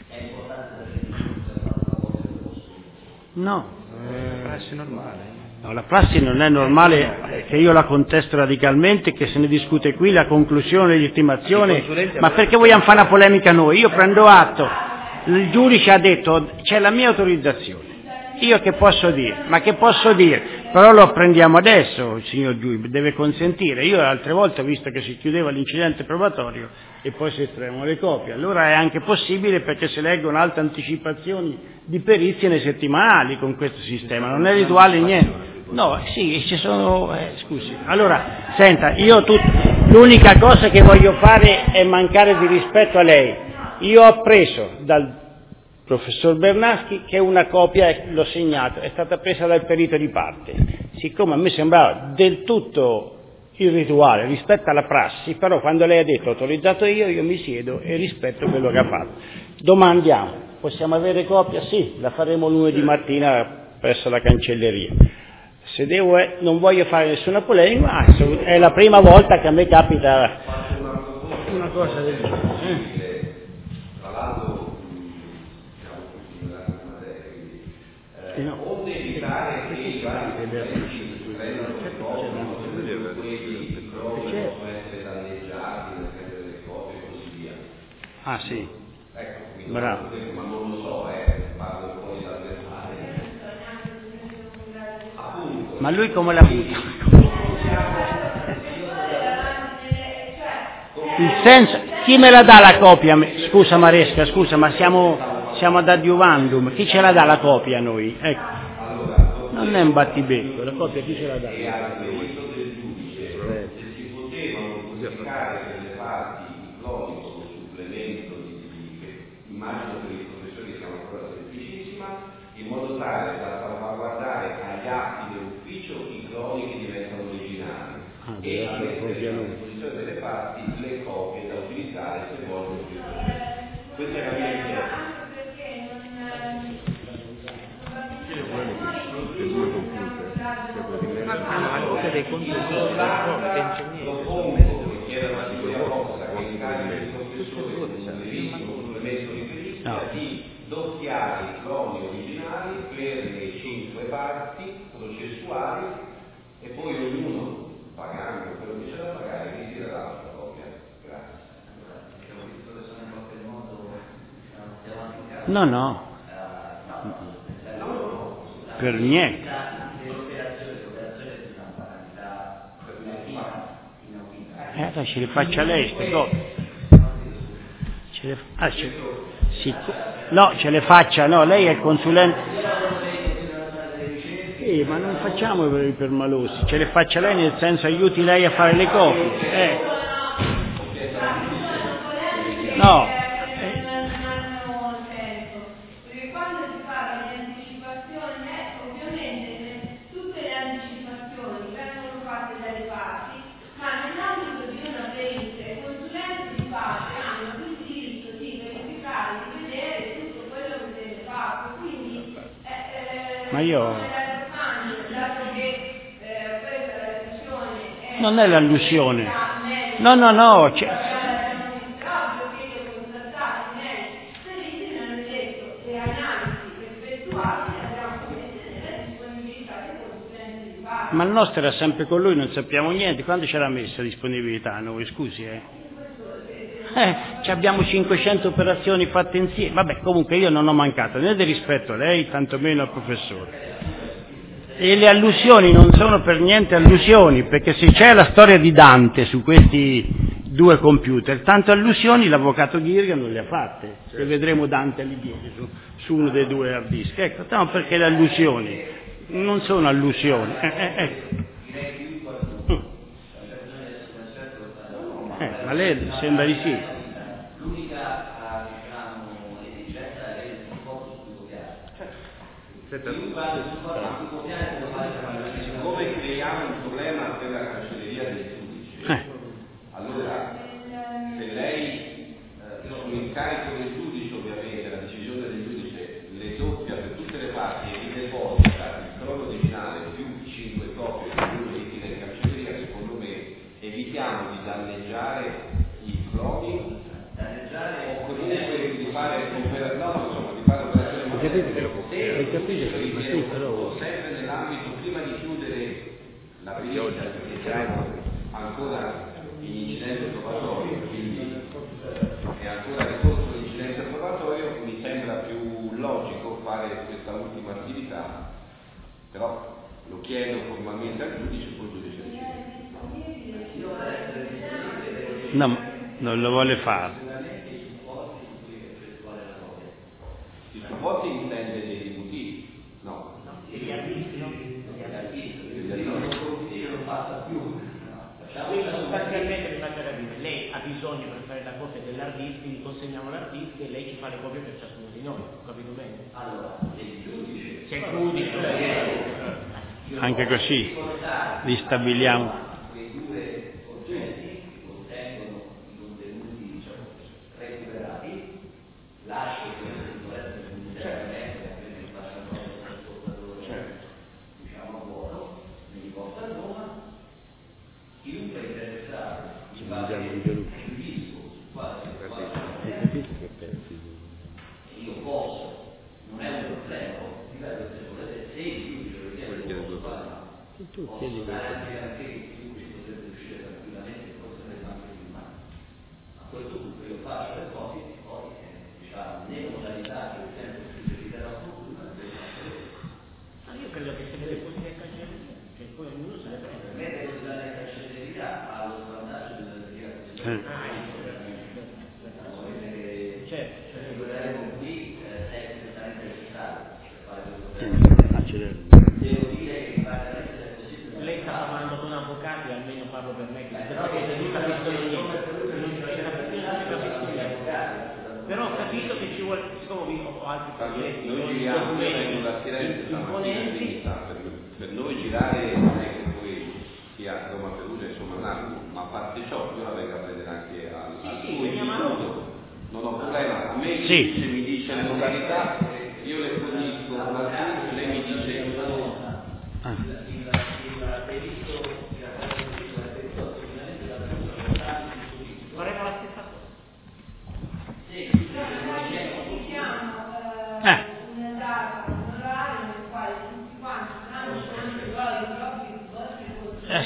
S1: No.
S3: È la prassi normale.
S1: No, la prassi non è normale, che io la contesto radicalmente, che se ne discute qui, la conclusione, la legittimazione, ma perché vogliamo fare una polemica noi? Io prendo atto. Il giudice ha detto c'è la mia autorizzazione, io che posso dire? Ma che posso dire? Però lo apprendiamo adesso, il signor giudice deve consentire. Io altre volte ho visto che si chiudeva l'incidente probatorio e poi si estraevano le copie, allora è anche possibile perché si leggono altre anticipazioni di perizie nei settimanali con questo sistema, non è rituale niente. No, sì, ci sono, eh, scusi. Allora, senta, io tut... l'unica cosa che voglio fare è mancare di rispetto a lei. Io ho preso dal professor Bernaschi che una copia, l'ho segnato, è stata presa dal perito di parte. Siccome a me sembrava del tutto irrituale rispetto alla prassi, però quando lei ha detto autorizzato io, io mi siedo e rispetto quello che ha fatto. Domandiamo, possiamo avere copia? Sì, la faremo lunedì mattina presso la cancelleria. Se devo, eh, non voglio fare nessuna polemica, ma è la prima volta che a me capita una cosa del genere.
S6: Tra l'altro, diciamo così, nella materia, quindi, eh, no. onde evitare che i vari strumenti prendano le copie, quelli possono essere danneggiati nel prendere le copie e così via.
S1: Ah sì.
S6: Ecco, quindi,
S1: bravo.
S6: Ma non lo so, eh, parlo un po' di avversario. Appunto.
S1: Ma lui come l'ha avuto? Il senso, chi me la dà la copia? Scusa Maresca, scusa, ma siamo, siamo ad adiuvandum, chi ce la dà la copia a noi? Ecco. Non è un battibecco, la copia chi ce la dà?
S6: E al diritto del giudice, se si potevano modificare delle parti di cloni come supplemento di, di che immagino per i professori sia una cosa semplicissima, in modo tale da salvaguardare agli atti dell'ufficio i cloni che diventano originali.
S1: Ah,
S6: e a mettere a disposizione delle parti le copie da utilizzare se vogliono più. Questa è la mia idea.
S3: Ma anche dei contenuti delle prove che
S6: Propongo che chiedano a una volta che in caso di professore un supplemento riferito di doppiare i cloni originali per le cinque parti processuali e poi ognuno, pagando quello che c'è da pagare, ritira l'altra copia. Grazie.
S4: Abbiamo visto che sono in qualche modo stiamo anche in caso.
S1: No, no,
S4: No, no.
S1: per niente.
S4: Le operazioni, le operazioni di una banalità inaudita.
S1: Eh, allora ce le faccia lei, ste cose. Ce le, ah, ce, sì, no, ce le faccia, no, lei è il consulente. Sì, ma non facciamo per i permalossi, ce le faccia lei, nel senso aiuti lei a fare le copie. Eh. No.
S7: Perché quando si parla di anticipazioni, ovviamente tutte le anticipazioni vengono fatte dalle parti, ma nell'ambito di una perizia i consulenti di parte hanno il diritto di verificare, di vedere tutto quello che viene fatto. Quindi eh,
S1: Ma io...
S7: dato che eh, questa la decisione è
S1: non è l'allusione. No, no, no. C'è... Ma il nostro era sempre con lui, non sappiamo niente. Quando c'era messa disponibilità noi, scusi, eh? Eh, ci abbiamo cinquecento operazioni fatte insieme. Vabbè, comunque io non ho mancato né di rispetto a lei, tantomeno al professore. E le allusioni non sono per niente allusioni, perché se c'è la storia di Dante su questi due computer, tante allusioni l'avvocato Ghirga non le ha fatte. E vedremo Dante Alighieri su, su uno dei due hard disk. Ecco, no, perché le allusioni non sono allusioni. Eh, eh, ecco. Eh, ma lei sembra di sì.
S4: L'unica diciamo, esigenza è il supporto sul copiare.
S6: Siccome creiamo un problema per la cancelleria del giudice,
S1: Eh.
S6: allora se lei eh, su incarico del giudice, ovviamente la decisione del giudice le doppia per tutte le parti e li deposita il crono originale più cinque copie che lui ritira in cancelleria, secondo me evitiamo di danneggiare i cloni o comunque di fare operazioni, no, insomma, di fare operazioni
S1: Hai capito che lo hai capito che ma sì, però
S6: sempre nell'ambito, prima di chiudere la periodica, perché siamo ancora in incidente probatorio, quindi è ancora in corso l'incidente probatorio, mi sembra più logico fare questa ultima attività, però lo chiedo formalmente al giudice, poi il giudice decide.
S1: no, ma non lo vuole fare.
S6: I supporti intende dei motivi? No.
S4: Degli artisti, no? Degli artisti, io non passa più.
S8: Quindi sostanzialmente mi faccia capire, lei ha bisogno per fare la copia dell'hard disk, gli consegniamo l'hard disk e lei ci fa le copie per ciascuno di noi, ho capito bene?
S4: Allora, il giudice,
S8: Se il giudice,
S1: Anche così li stabiliamo.
S4: quei due oggetti contengono i contenuti diciamo, recuperati, lascio che dovrebbe essere un intervento che mi faccia un po' del portatore, diciamo buono, me li porta a Roma, chiunque è interessato in base al giudizio su quale si io posso, non è un problema, ripeto, se volete, se il giudice lo richiede, posso fare, posso dare anche anche il giudice potrebbe uscire tranquillamente, forse ne anche più male. A questo punto io faccio le cose e poi, eh, diciamo, nelle modalità che il tempo si verificherà opportuna, devo fare.
S8: ma io credo che se deve così nel cancelleria, che poi ognuno se ne prende.
S4: Mettere sulla cancelleria ha lo svantaggio della verifica.
S1: Eh.
S8: Ah, certo,
S4: Recupereremo qui è estremamente necessario per fare questo
S1: Ah, ce l'è.
S4: devo dire che praticamente è possibile.
S8: lei sta parlando con avvocati, almeno parlo per me, che però che non capisco niente, non capisco niente. Però ho capito che ci vuole, siccome ho altri progetti,
S6: Noi giriamo la Firenze
S8: imponenti,
S6: per, per noi girare non è che poi sia Roma Perugia, insomma un attimo, ma a parte ciò io la vengo a prendere anche al, al
S8: Sì, sì,
S6: suo
S8: veniamo a
S6: istituto, non ho problema, a me
S1: Sì.
S6: se mi dice le modalità, io le fornisco una tour, lei mi dice
S1: Ah.
S8: faremo la stessa cosa.
S7: Noi chiediamo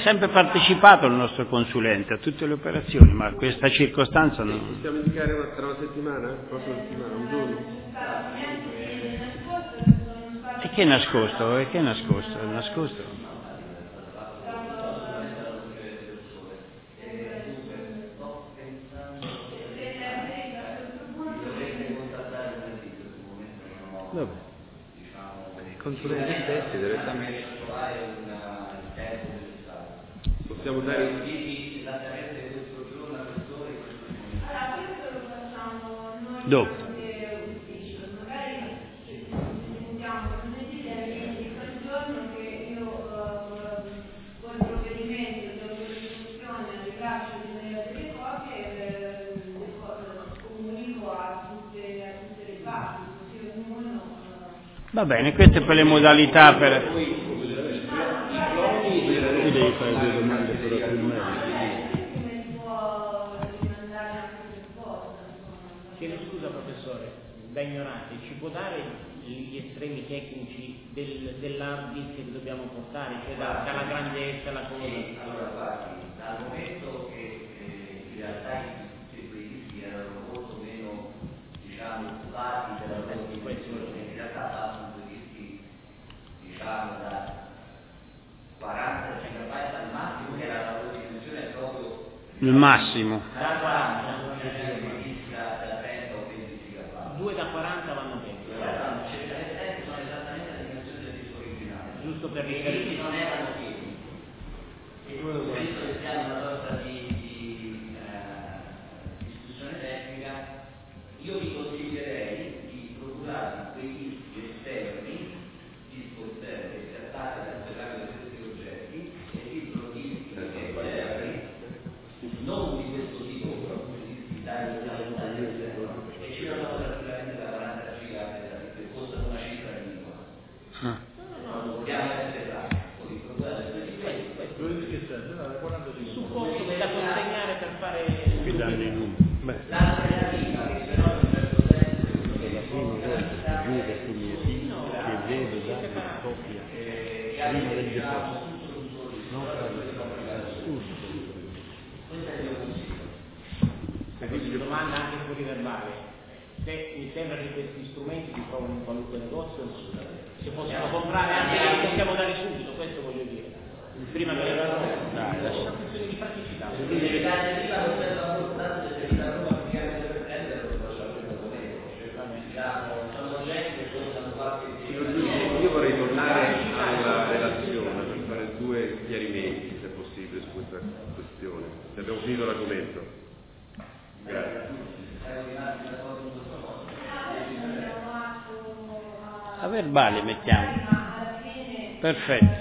S1: sempre partecipato il nostro consulente a tutte le operazioni, ma questa circostanza non...
S6: Possiamo indicare una, tra una settimana? Prossima settimana, un giorno?
S1: E che è nascosto? E che è nascosto? È nascosto.
S6: Dove?
S3: I consulenti stessi direttamente.
S6: Possiamo dare...
S4: esattamente questo giorno a quest'ora e questo giorno.
S7: Allora, questo lo facciamo noi
S1: Dopo.
S7: come ufficio, magari ci sentiamo lunedì di quel giorno che io eh, con il provvedimento di autorizzazione al rilascio di delle copie eh, le co- comunico a tutte, a tutte le parti, così ognuno eh,
S1: Va bene, queste per le modalità per...
S6: Tu devi fare due domande però più
S8: Chiedo scusa professore, da ignorante, ci può dare gli estremi tecnici del, dell'hard disk che dobbiamo portare, cioè da, dalla grandezza alla cosa?
S4: Allora, guardi, dal momento che eh, in realtà tutti quei dischi erano molto meno, diciamo, occupati della loro dimensione, in realtà passano due dischi, diciamo, da quaranta gigabyte al massimo, che era la loro dimensione proprio
S1: il massimo.
S8: Da quaranta,
S4: da trenta o venti gigabyte.
S8: due da quaranta vanno bene.
S4: Le sono esattamente la dimensione del disco originale.
S8: Giusto per
S4: I dischi non erano pieni. E questo che siamo una sorta di, di eh, discussione tecnica. Io vi consiglierei di procurare quei dischi esterni, disco esterni che si attacca al serraglio di questi oggetti, e esistono dischi esterni, non di questo tipo, però dischi dai e ci sono praticamente da quaranta giga che costano una cifra minima.
S1: Ah.
S4: Non dobbiamo essere pratici, poi procurare questi
S8: supposto che da consegnare per fare
S1: Che danno i numeri. Beh.
S4: l'alternativa che però in un certo senso
S5: È la prima volta che giuro su mio figlio che devo dare una copia prima del deposito. Non fare assurdo.
S8: questa domanda anche fuori verbale. Se mi sembra che questi strumenti si trovano in qualunque negozio, si possono comprare anche li possiamo dare subito, questo voglio dire. Prima che dai, è una questione di praticità.
S6: Io vorrei tornare alla relazione per fare due chiarimenti, se possibile, su questa questione. Se abbiamo finito l'argomento. Grazie.
S1: A verbale mettiamo. Perfetto.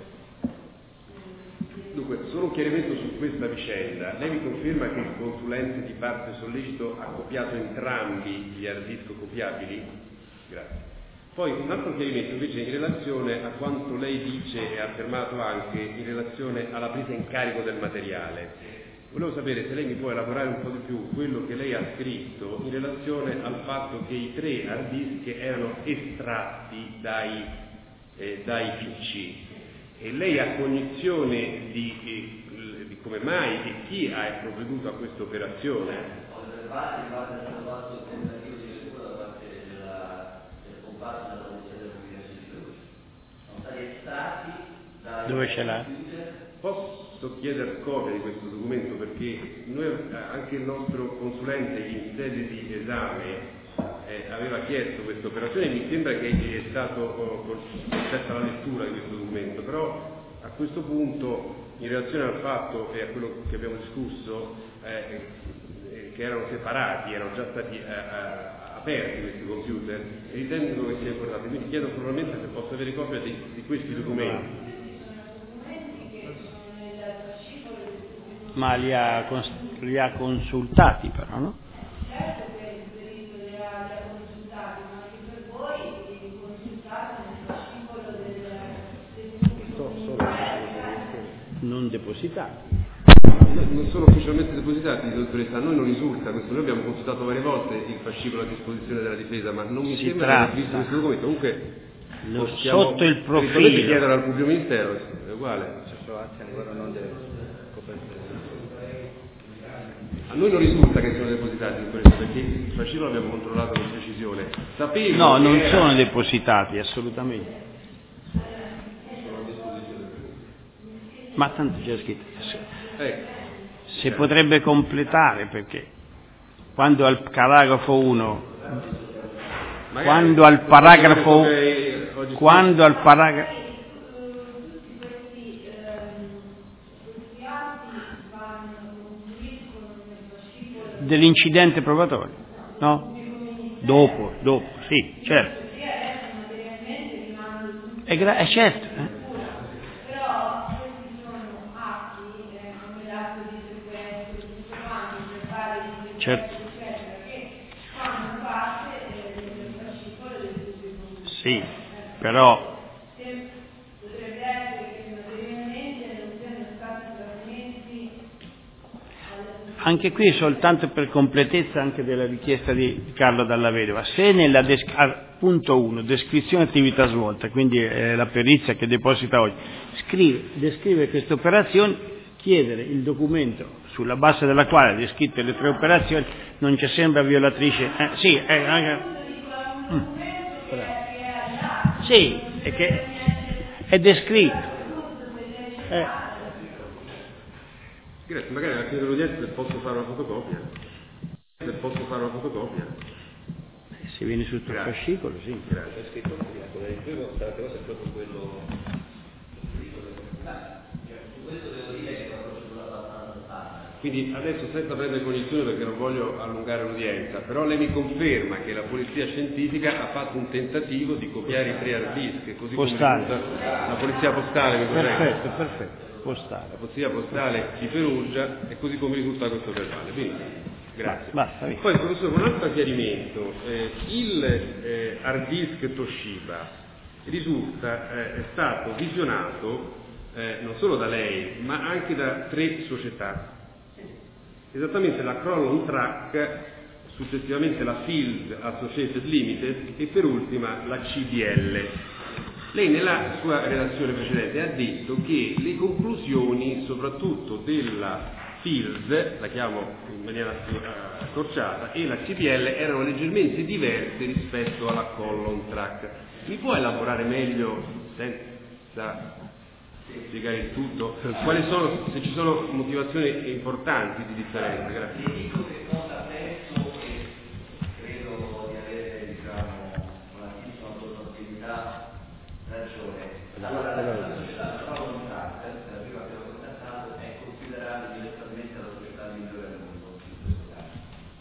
S6: Dunque, solo un chiarimento su questa vicenda. Lei mi conferma che il consulente di parte sollecito ha copiato entrambi gli hard disk copiabili? Grazie. Poi un altro chiarimento invece in relazione a quanto lei dice e ha affermato anche in relazione alla presa in carico del materiale. Volevo sapere se lei mi può elaborare un po' di più quello che lei ha scritto in relazione al fatto che i tre hard disk erano estratti dai, eh, dai P C. E lei ha cognizione di, di, di come mai e chi ha provveduto a questa operazione?
S4: Ho osservato in base al fatto il tentativo di lettura da parte della, del comparto della polizia della comunicazione di luce. Sono stati estratti dal
S1: Dove ce l'ha?
S4: computer.
S6: Posso chiedere copia di questo documento perché noi, anche il nostro consulente in sede di esame eh, aveva chiesto questa operazione e mi sembra che è stato oh, concessa la lettura di questo documento, però a questo punto in relazione al fatto e a quello che abbiamo discusso eh, eh, che erano separati, erano già stati eh, aperti questi computer, ritengo che sia importante, quindi chiedo probabilmente se posso avere copia di, di questi documenti.
S1: Ma li ha, cons- li ha consultati però, no?
S7: Certo che il perito li ha, li ha consultati, ma anche per voi li consultate nel fascicolo del, del pubblico.
S1: Non depositati.
S6: Non sono ufficialmente depositati, dottoressa, a noi non risulta questo, noi abbiamo consultato varie volte il fascicolo a disposizione della difesa, ma non mi
S1: Si
S6: sembra
S1: tratta.
S6: di aver visto questo documento, comunque
S1: Lo-
S6: possiamo
S1: sotto il profilo.
S6: eventualmente chiedere al pubblico ministero, è uguale.
S3: trovati ancora non deve coperture.
S2: A noi non risulta che siano depositati in questo, perché il fascicolo l'abbiamo controllato con precisione. Sapevo
S1: No, non
S2: era...
S1: sono depositati, assolutamente. Ma tanto c'è scritto.
S2: Ecco.
S1: Si potrebbe completare, perché quando al paragrafo uno,
S2: Magari
S1: quando al paragrafo,
S2: oggi
S1: quando al paragrafo, dell'incidente probatorio, no? Dopo, dopo, sì, certo. È, gra- è certo. Eh?
S7: Però questi sono atti eh, come l'atto di sequestro, tutto quanto, per fare il
S1: Certo.
S7: eccetera, che fanno parte eh, del fascicolo del pubblico.
S1: Sì, però
S7: Potrebbe essere che materialmente non siano stati trasmessi
S1: anche qui soltanto per completezza anche della richiesta di Carlo Dalla Vedova, se nella desc- ah, punto uno, descrizione attività svolta, quindi è la perizia che deposita oggi, scrive, descrive queste operazioni, chiedere il documento sulla base della quale descritte le tre operazioni non ci sembra violatrice, eh, sì, è, anche, mm, sì, è che è descritto. Eh.
S2: Grazie, magari alla fine dell'udienza posso fare una fotocopia. Se posso fare una fotocopia.
S1: Se vieni sul tuo
S2: Grazie.
S1: fascicolo, sì.
S2: Grazie.
S6: È scritto il primo tante cose è proprio quello.
S4: Su questo devo dire che è una procedura abbastanza sana.
S2: Quindi adesso senza prendere cognizione perché non voglio allungare l'udienza, però lei mi conferma che la polizia scientifica ha fatto un tentativo di copiare i tre hard disk, così
S1: Postale.
S2: come risulta la polizia postale, mi correggo.
S1: Perfetto, perfetto. Postale.
S2: La polizia postale di Perugia e così come risulta questo verbale. Benissimo. Grazie.
S1: Basta, via.
S2: Poi professore, un altro chiarimento, eh, il eh, hard disk Toshiba risulta eh, è stato visionato eh, non solo da lei ma anche da tre società, esattamente la Crolon Track, successivamente la Field Associated Limited e per ultima la C D L. Lei nella sua relazione precedente ha detto che le conclusioni soprattutto della Field, la chiamo in maniera accorciata, e la C D L erano leggermente diverse rispetto alla Collon Track. Mi può elaborare meglio, senza spiegare il tutto, quali sono, se ci sono motivazioni importanti di differenza? Grazie.
S4: Vi dico che cosa penso e credo di avere, diciamo, una tantissima probabilità ragione. Allora, la società Crolon Track, la prima che ho contattato, è considerata direttamente la società migliore al mondo in questo caso.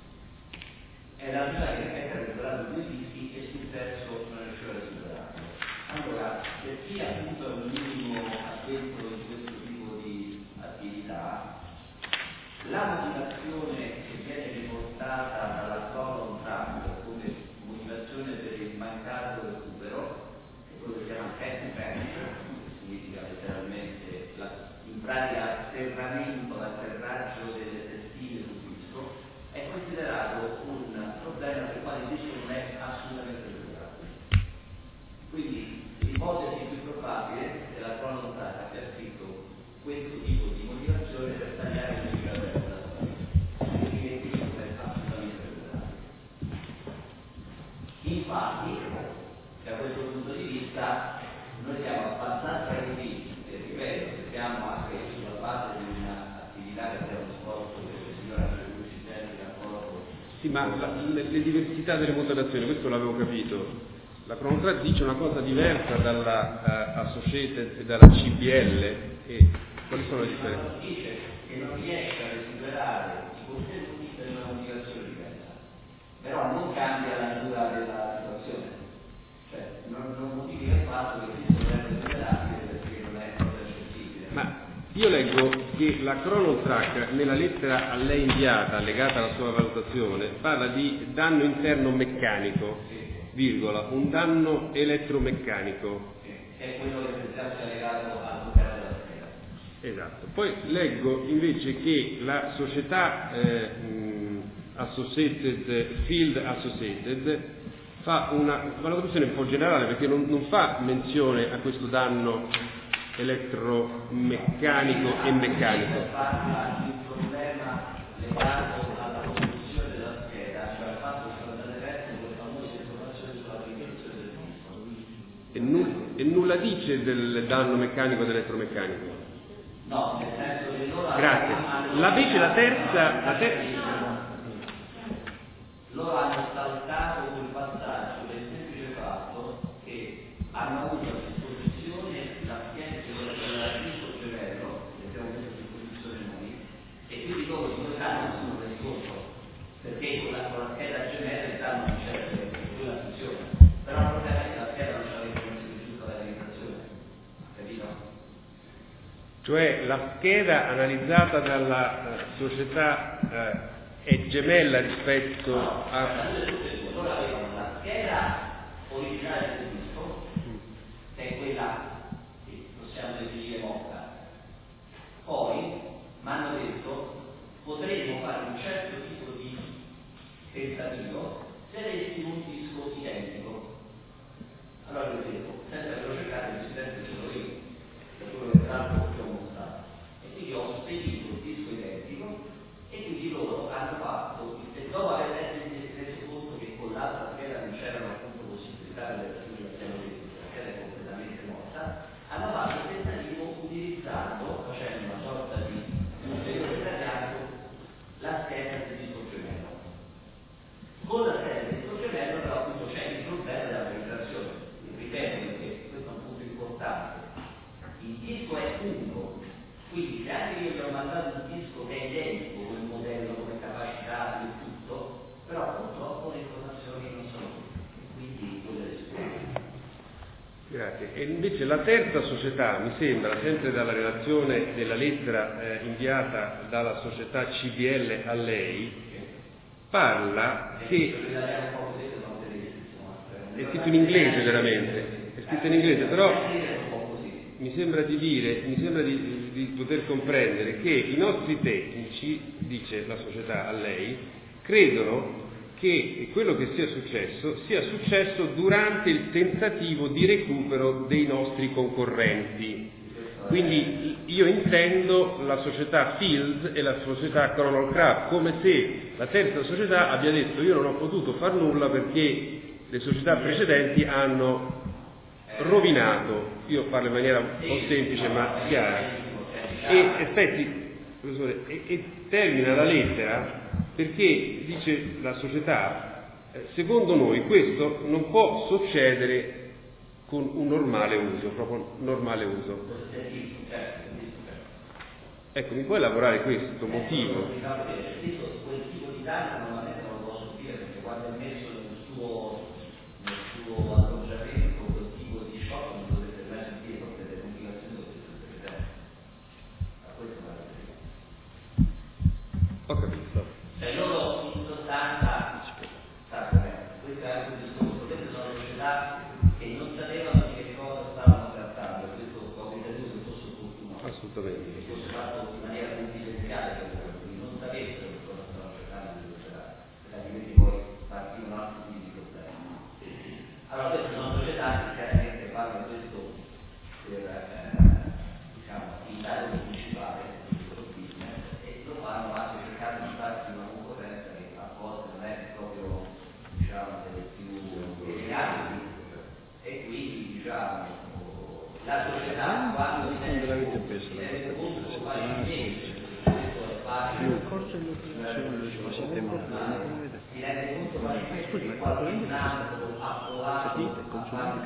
S4: È la società che effettua ha recuperato due dischi e sul terzo non riusciva a recuperarlo. Allora, per chi appunto è un minimo attento in questo tipo di attività, la motivazione che viene riportata dalla Crolon Track come motivazione per il mancato recupero quello che si chiama head bench, che significa letteralmente la, in pratica atterramento, l'atterraggio delle testine sul disco, è considerato un problema per il quale il disco non è assolutamente recuperabile. Quindi l'ipotesi più probabile è che la Crolon Track abbia scritto questo tipo di motivazione per tagliare il disco della storia, quindi il disco è assolutamente recuperabile. Infatti, da questo punto di vista noi siamo abbastanza convinti e ripeto, siamo anche sulla base di un'attività che abbiamo svolto per il signor Angelucci sempre d'accordo.
S2: Sì, ma la, le, le diversità delle motivazioni, questo l'avevo capito. La Crolon Track dice una cosa diversa dalla uh, Associated e dalla C B L, e quali sono le differenze?
S4: Dice che non riesce a recuperare i contenuti per una motivazione diversa, però non cambia la natura della situazione. Cioè, non, non modifica il fatto che il sistema è recuperabile perché non è cosa scientifica.
S2: Ma io leggo che la Crolon Track nella lettera a lei inviata, allegata alla sua valutazione, parla di danno interno meccanico, virgola, un danno elettromeccanico.
S4: È quello che già si è legato all'interno della scheda.
S2: Esatto. Poi leggo invece che la società eh, mh, Associated, Field Associated, fa una valutazione un po' generale perché non, non fa menzione a questo danno elettromeccanico e meccanico.
S4: Parla di un problema legato alla costruzione della scheda, cioè al fatto che sono state perse quelle famose informazioni sull'applicazione del disco.
S2: E, nu- e nulla dice del danno meccanico ed elettromeccanico.
S4: No, nel senso che loro
S2: Grazie.
S4: hanno,
S2: La invece la terza, la terza.
S4: loro hanno saltato quel passaggio del semplice fatto che hanno avuto a disposizione la scheda del disco gemello, che abbiamo messo a disposizione noi, e quindi loro di quel caso non sono resi conto, perché con la, con la scheda gemella stanno non c'è una funzione, però il problema è che la scheda non c'è l'informazione giusta della realizzazione, capito?
S2: Cioè la scheda analizzata dalla uh, società uh, è gemella rispetto a...
S4: Loro avevano la scheda originale del disco, che è quella che possiamo definire morta. Poi mi hanno detto potremmo fare un certo tipo di tentativo se avessimo un disco identico. Allora io ho detto, senza averlo cercato, il presidente ce l'ho io, per quello che tra l'altro ti ho mostrato. E quindi ho spedito il disco identico e quindi loro hanno fatto, e dopo aver reso conto che con l'altra scheda non c'erano appunto possibilità di abbiamo detto, la scheda è completamente morta, hanno fatto il tentativo utilizzando, facendo una sorta di ulteriore tagliato, la scheda del disco gemello. Con la scheda del disco gemello però appunto c'è il problema della penetrazione. Ripeto perché questo è un punto importante. Il disco è unico, quindi se anche io gli ho mandato un disco che è identico come modello, come capacità e tutto, però purtroppo le informazioni non sono tutte, quindi quelle le scuole.
S2: Grazie. E invece la terza società, mi sembra, sempre dalla relazione della lettera eh, inviata dalla società C B L a lei, parla che... È scritto in inglese veramente, è scritto in inglese, però mi sembra di dire, mi sembra di, di poter comprendere che i nostri tecnici, dice la società a lei, credono che quello che sia successo sia successo durante il tentativo di recupero dei nostri concorrenti. Quindi io intendo la società Fields e la società Chronocraft, come se la terza società abbia detto io non ho potuto far nulla perché le società precedenti hanno rovinato, io parlo in maniera un po' semplice ma chiara, e aspetti, professore, e, e termina la lettera perché dice la società, eh, secondo noi questo non può succedere con un normale uso, proprio normale uso. Ecco, mi puoi elaborare questo motivo?
S4: Quel tipo di danno normalmente non lo posso dire perché quando è messo nel suo, nel suo alloggiamento quel tipo di shock non dovete mai sentire perché le comunicazioni dovete vedere. A questo vale la pena.
S2: Ho capito.
S4: Cioè loro in sostanza, sa com'è, questo è anche un discorso, queste sono società che non sapevano di che cosa stavano trattando, e questo ho ritenuto che fosse opportuno.
S2: Assolutamente.
S4: Che fosse fatto in maniera confidenziale per loro, quindi non sapessero che cosa stavano cercando di operare, perché altrimenti poi partivano altri tipi di problemi. Allora queste sono società che chiaramente fanno questo per eh, diciamo, attività principale del loro business e lo fanno anche cercando di farsi una concorrenza che a volte non è proprio diciamo delle più eleganti e quindi diciamo la società quando si rende conto si rende conto facilmente questo è facile si rende conto facilmente che qualche altro ha provato a fare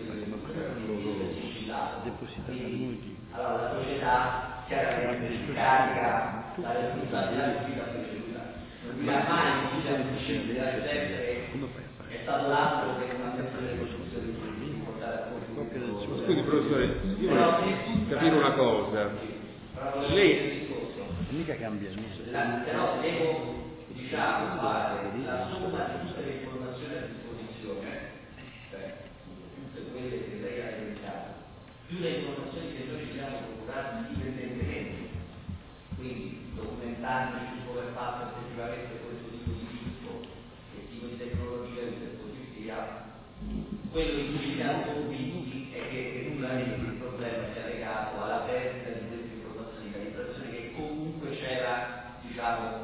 S4: allora la società chiaramente si carica la responsabilità di guida non mi ha mai difficile è stato l'altro che non ha sempre le costruzioni di portare a compito.
S2: Scusi professore, io voglio capire una cosa. Lei
S5: mica cambia,
S4: la, però devo diciamo fare la somma di tutte le informazioni a disposizione, cioè tutte quelle che lei ha elencato, più le informazioni che noi ci siamo procurati indipendentemente, quindi documentandoci su come è fatto effettivamente questo tipo di disco, che tipo di tecnologia e così via. Quello in cui siamo convinti è che effettivamente il problema sia legato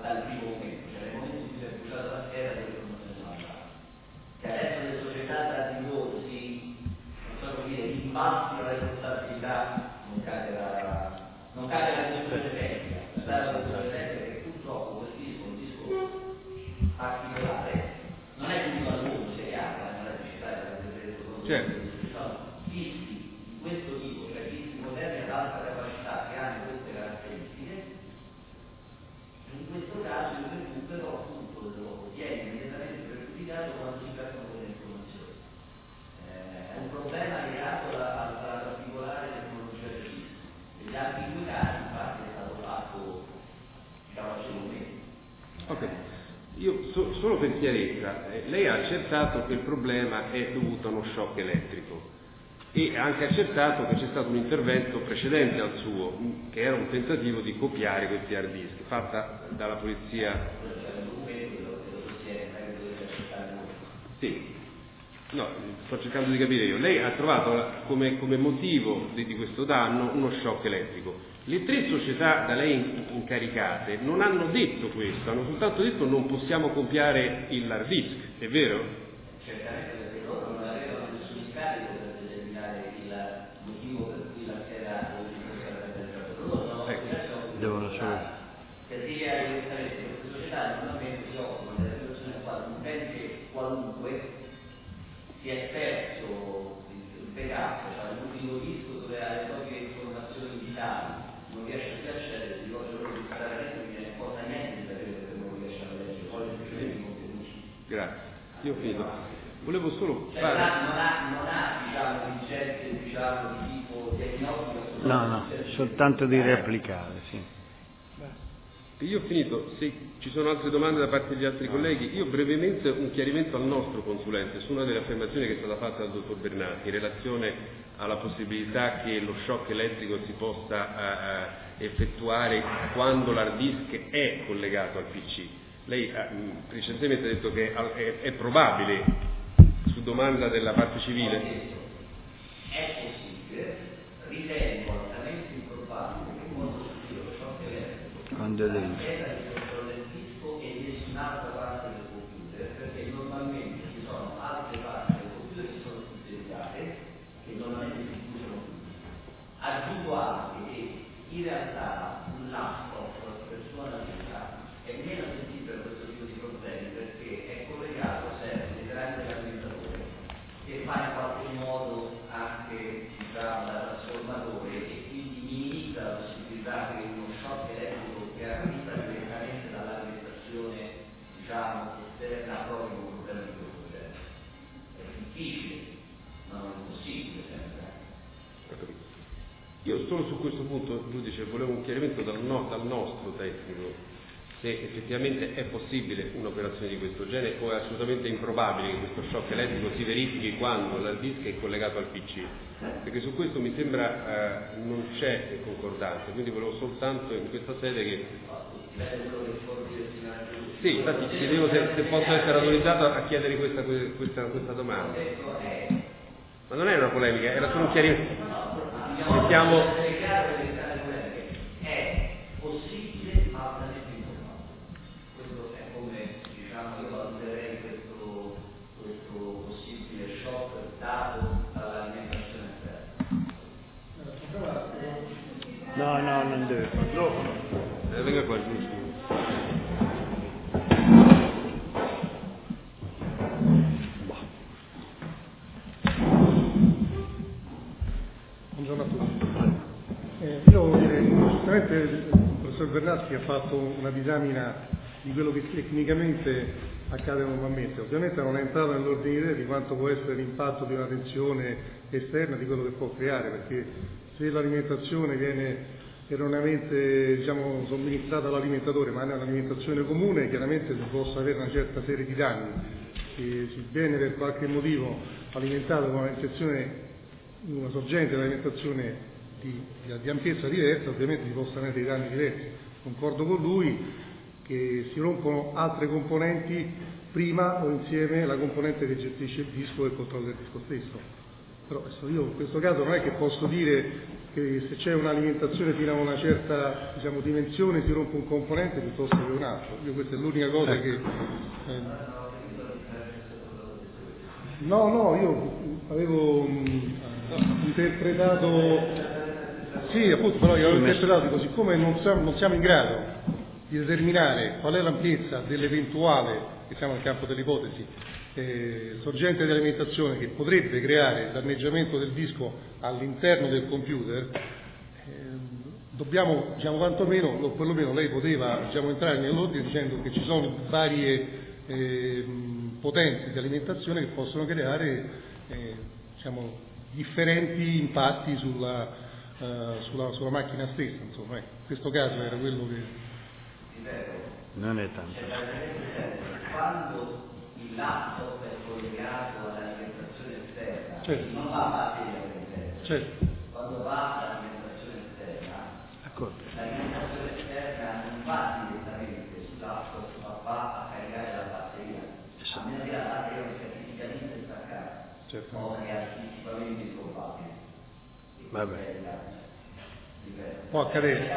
S4: dal primo momento, cioè nel momento in cui si è bruciata la scheda quello non se ne sono andato. Che adesso le società tra di loro si, non so come dire, impasti la responsabilità, non cade la, non cade la questione tecnica, la questione tecnica che purtroppo questo disco è un disco particolare, non è tutto al mondo, se è chiaro, non è necessario, avete detto,
S2: certo.
S4: sono dischi di questo tipo, cioè dischi moderni ad alta capacità che hanno queste caratteristiche. In questo caso il recupero appunto lo viene immediatamente pregiudicato quando si perdono quelle informazioni. Eh, è un problema legato alla, alla particolare tecnologia del disco. Negli altri due casi infatti è stato fatto, diciamo, a momento.
S2: Ok. Io so, solo per chiarezza, eh, lei ha accertato che il problema è dovuto a uno shock elettrico e ha anche accertato che c'è stato un intervento precedente al suo, che era un tentativo di copiare questi hard disk, fatta dalla polizia. Sì, no, sto cercando di capire io. Lei ha trovato come, come motivo di, di questo danno uno shock elettrico. Le tre società da lei incaricate non hanno detto questo, hanno soltanto detto non possiamo copiare il hard disk, è vero?
S4: Certamente perché loro non avevano nessun incarico per determinare il motivo per cui la scheda loro no,
S1: ecco, devono solo
S4: per dire direttamente queste società normalmente si occupano della situazione quale un utente qualunque si è perso il backup, cioè l'ultimo disco dove ha le proprie informazioni digitali, non riesce più a accedere, si rivolge loro di stare dentro, non ne importa niente di sapere perché non riesce a leggere, vuole semplicemente i contenuti.
S2: Grazie, io ho finito. Volevo solo
S4: cioè,
S2: fare...
S4: non ha, non ha, non ha diciamo, licenze diciamo, di tipo diagnostico,
S1: no, no, soltanto di replicare, sì.
S2: Io ho finito, se ci sono altre domande da parte degli altri colleghi, io brevemente un chiarimento al nostro consulente su una delle affermazioni che è stata fatta dal dottor Bernati in relazione alla possibilità che lo shock elettrico si possa uh, effettuare quando l'hard disk è collegato al P C. Lei uh, recentemente ha detto che è, è probabile, su domanda della parte civile.
S4: È possibile, ritengo altamente improbabile che possa succedere lo shock elettrico
S1: quando è dentro
S4: del disco e nessun'altra parte del computer, perché normalmente ci sono altre parti del computer che sono più delicate, che normalmente si usano tutti. Aggiungo anche che in realtà un laptop per sua natura è meno sensibile a questo tipo di problemi perché è collegato sempre tramite l'alimentatore che fa in qualche modo anche diciamo, da trasformatore e quindi minimizza la possibilità che uno shock elettrico che arriva direttamente dall'alimentazione diciamo esterna proprio un problema di questo genere. È difficile, ma non è possibile sempre.
S2: Io solo su questo punto, giudice, volevo un chiarimento dal, no, dal nostro tecnico, se effettivamente è possibile un'operazione di questo genere o è assolutamente improbabile che questo shock elettrico si verifichi quando l'hard disk è collegato al P C, perché su questo mi sembra eh, non c'è concordanza, quindi volevo soltanto in questa sede che... Sì, infatti chiedevo se, se posso essere autorizzato a chiedere questa, questa, questa domanda. Ma non è una polemica, era solo un chiarimento. Mettiamo...
S4: È possibile ma altamente improbabile. Questo è come diciamo io valuterei questo, questo possibile shock dato dall'alimentazione esterna.
S1: no no non deve
S2: no eh, venga qua giusto.
S9: Buongiorno a tutti. Eh, io volevo dire, giustamente il professor Bernaschi ha fatto una disamina di quello che tecnicamente accade normalmente. Ovviamente non è entrato nell'ordine di idea di quanto può essere l'impatto di una tensione esterna, di quello che può creare, perché se l'alimentazione viene erroneamente diciamo, somministrata all'alimentatore, ma è un'alimentazione comune, chiaramente si possa avere una certa serie di danni. Se si viene per qualche motivo alimentato con un'infezione una sorgente dell'alimentazione di, di, di ampiezza diversa, ovviamente si possono avere dei danni diversi. Concordo con lui che si rompono altre componenti prima o insieme alla componente che gestisce il disco e il controllo del disco stesso. Però io in questo caso non è che posso dire che se c'è un'alimentazione fino a una certa, diciamo, dimensione si rompe un componente piuttosto che un altro. Io questa è l'unica cosa che... Eh, no, no, io avevo mh, interpretato... Sì, appunto, però io avevo interpretato, dico, siccome non siamo, non siamo in grado di determinare qual è l'ampiezza dell'eventuale, diciamo nel campo dell'ipotesi, eh, sorgente di alimentazione che potrebbe creare danneggiamento del disco all'interno del computer, eh, dobbiamo, diciamo, quantomeno, o perlomeno lei poteva, diciamo, entrare nell'ordine dicendo che ci sono varie eh, potenze di alimentazione che possono creare eh, diciamo, differenti impatti sulla, uh, sulla, sulla macchina stessa, insomma, ecco. In questo caso era quello che...
S1: Non è tanto.
S4: Quando il laptop è collegato all'alimentazione esterna,
S9: certo.
S4: non va a batteria all'interno.
S9: Certo.
S4: Quando va all'alimentazione esterna,
S1: D'accordo.
S4: l'alimentazione esterna non va direttamente sul laptop, ma va a caricare la batteria. A meno che la batteria non sia fisicamente staccata,
S9: certo.
S4: o che è artisticamente improbabile.
S1: Vabbè.
S9: Può accadere.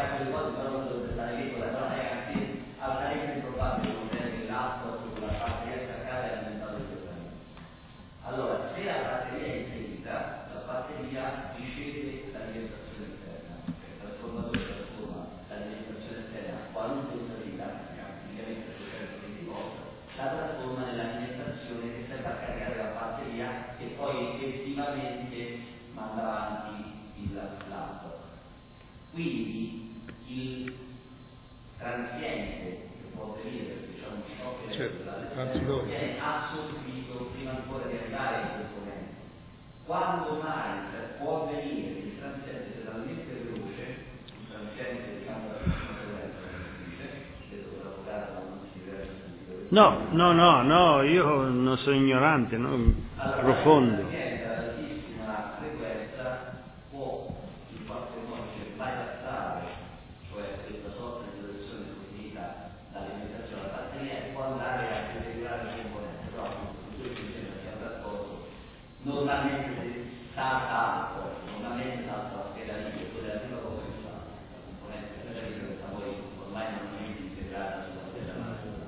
S4: Altrimenti improbabile contenere il laptop con la batteria staccata e alimentato direttamente. Allora, se la batteria è inserita, la batteria riceve l'alimentazione esterna, il trasformatore trasforma l'alimentazione esterna, qualunque salita, praticamente seicentoventi volt, la trasforma nell'alimentazione che serve a caricare la batteria e poi effettivamente manda avanti il laptop. Quindi il transiente che può avvenire, diciamo, un shock elettrico, viene assorbito prima ancora di arrivare ai componenti. Quando mai può avvenire che il transiente sia talmente veloce, il transiente, diciamo, la conseguenza, come si dice, vedo che l'avvocato non si deve...
S1: No, no, no, no, io non sono ignorante, no?
S4: Allora,
S1: Profondo.
S4: ad altissima frequenza può in qualche modo bypassare, cioè questa sorta di protezione fornita dall'alimentazione alla batteria, e può andare a deteriorare il componente, però su questo insieme siamo d'accordo, normalmente si salta altro, normalmente salta la scheda libera, quella è la prima cosa che fa, la componente scheda libera sta poi ormai normalmente integrata sulla scheda libera.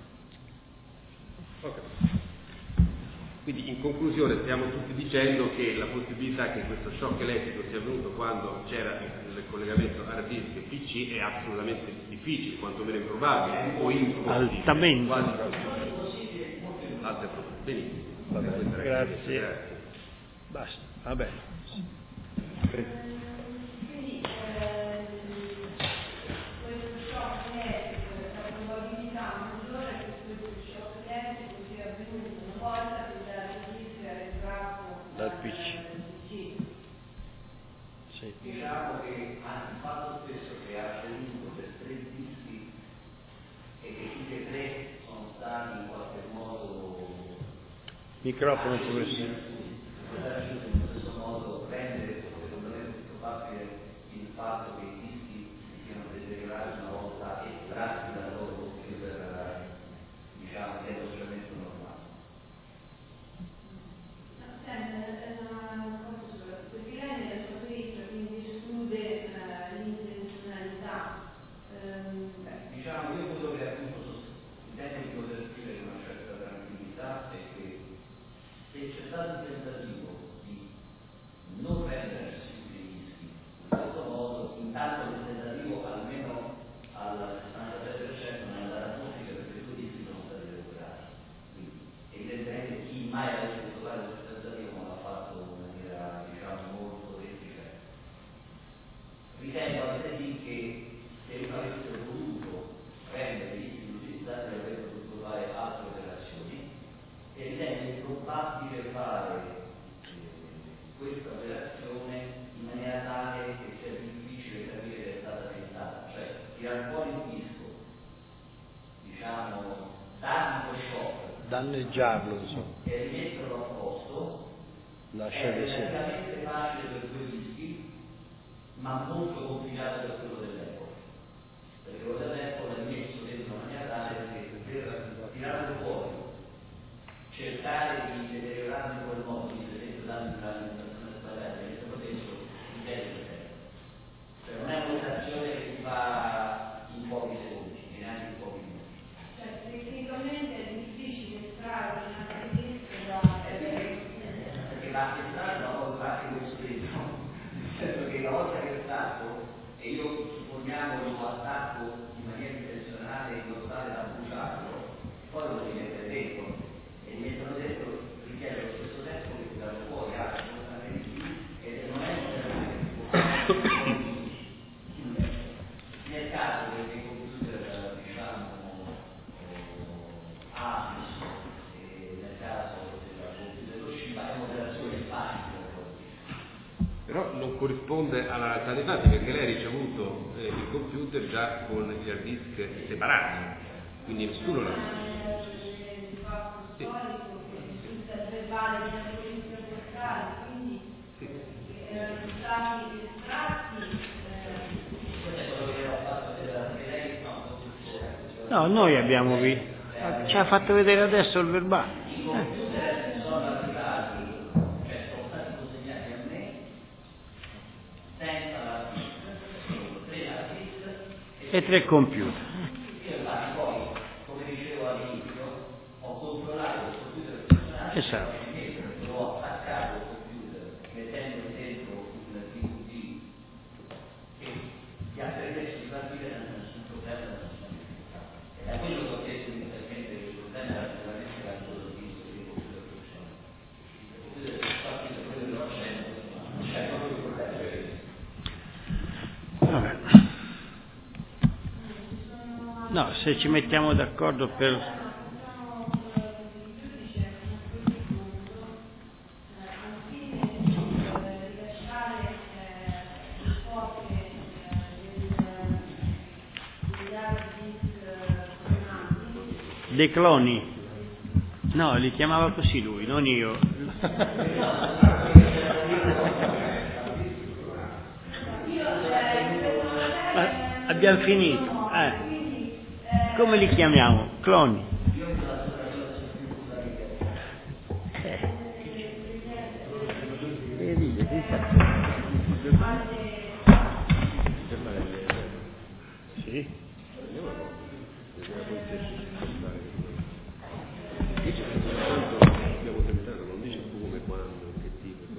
S2: Okay. Quindi in conclusione stiamo tutti dicendo che la possibilità che questo shock elettrico sia avvenuto quando c'era il collegamento hard disk e P C è assolutamente difficile, quantomeno improbabile o impossibile.
S1: Altamente.
S2: Quasi impossibile. Altre probabilità. Benissimo.
S1: Vabbè, grazie. Grazie. Basta, va bene.
S7: Quindi eh, questo shock elettrico, la probabilità maggiore che questo shock elettrico sia avvenuto una volta che la registro è estratto
S1: dal P C. Sì.
S4: Diciamo che il fatto stesso che ha avvenuto per tre dischi e che tutti e tre sono stati in qualche modo
S1: microfono professore.
S4: in questo modo rende secondo me più facile il fatto che i dischi si siano deteriorati una volta estratti dal loro computer, diciamo, dello strumento normale.
S7: Perché lei nella sua lettera quindi esclude l'intenzionalità.
S4: Diciamo, io quello che appunto intendo di poter dire con una certa tranquillità è che se c'è stato il tentativo di non rendere sicuri i rischi, in questo modo, intanto il tentativo almeno al sessantasei per cento non è andato a musica perché i due dischi sono stati recuperati. Quindi evidentemente chi mai avesse voluto fare questo tentativo non l'ha fatto in maniera, diciamo, molto efficace. Ritengo altresì che se uno avesse voluto rendere i dischi utilizzati avrebbe potuto fare altre operazioni e ritengo improbabile fare eh, questa operazione in maniera tale che sia difficile capire che è stata tentata, cioè tirare fuori il disco, diciamo, dargli lo shock,
S1: danneggiarlo, insomma,
S4: e rimetterlo a posto
S1: lascia
S4: è
S1: di sé.
S4: relativamente facile per due dischi, ma molto complicato per quello dell'Apple, perché quello dell'Apple è messo dentro una maniera tale che per tirarlo fuori, cercare di deteriorarlo in quel modo, di per esempio dare un'alimentazione va entrato ma poi va anche costretto, nel senso che una volta che è stato, e io supponiamo lo attacco in maniera intenzionale in modo tale da bruciarlo, poi lo devi mettere dentro, e li mettono dentro richiede lo stesso tempo che tirano fuori altri componenti e non è un termine nel caso dei computer diciamo A e nel caso del computer Toshiba è un'operazione facile.
S2: Però non corrisponde alla realtà dei fatti, perché lei ha ricevuto eh, il computer già con gli hard disk separati, quindi nessuno l'ha. Sì. Sì.
S1: No, noi abbiamo visto, ci ha fatto vedere adesso il verbale. Eh. E tre computer.
S4: Io infatti poi, come dicevo all'inizio, ho controllato il computer personale,
S1: Esatto.
S4: l'ho attaccato il computer mettendo dentro un D V D che gli ha permesso di partire da nessun problema, da nessuna difficoltà. E da quello che ho detto inizialmente che il problema era sicuramente la solo disco di computer personale. Il computer personale, quello che ho accendo, non c'è proprio il problema.
S1: Vabbè. No, se ci mettiamo d'accordo per... dei cloni. No, li chiamava così lui, non io. Ma abbiamo finito. Eh. Come li chiamiamo? Cloni. Eh. Sì.
S2: Abbiamo terminato, non dice come, quando, che tipo,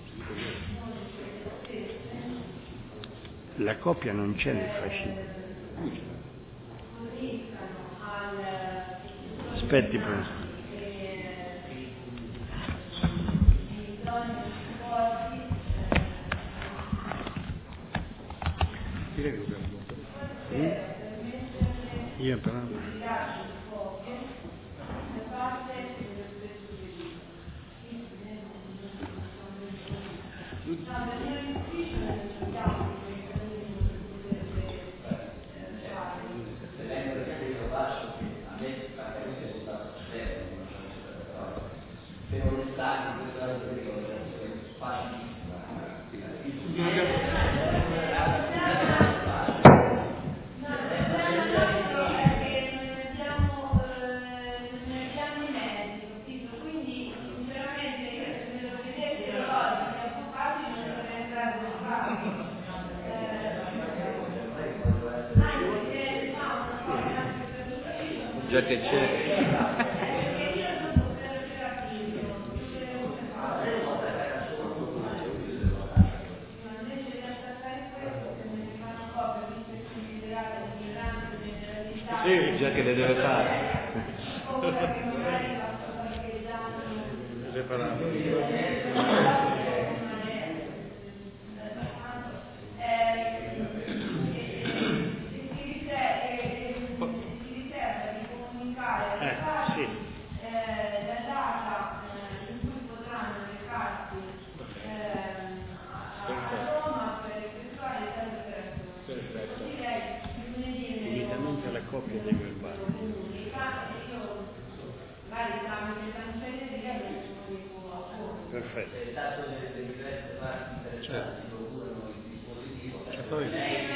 S1: La copia non c'è nel fascino. Aspetti, professore. Sì? Io però...
S2: già che c'è. Sì, già che le deve fare.
S1: Unitamente alla copia dei verbali. Perfetto.
S4: Certo.
S1: E poi...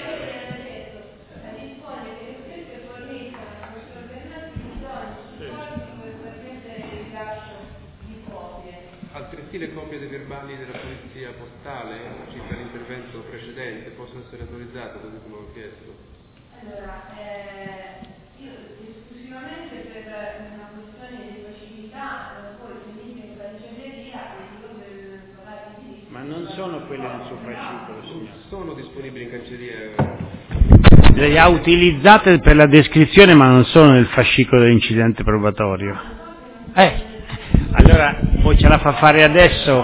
S2: Altresì le copie dei verbali della polizia postale circa l'intervento precedente possono essere autorizzate, così come ho chiesto.
S7: Allora, eh, io esclusivamente per una questione di facilità, eh, poi finite in cancelleria e dico per
S1: sono quelle nel suo fascicolo, signore.
S2: Sono disponibili in cancelleria.
S1: Le ha utilizzate per la descrizione, ma non sono nel fascicolo dell'incidente probatorio. Eh, allora poi ce la fa fare adesso?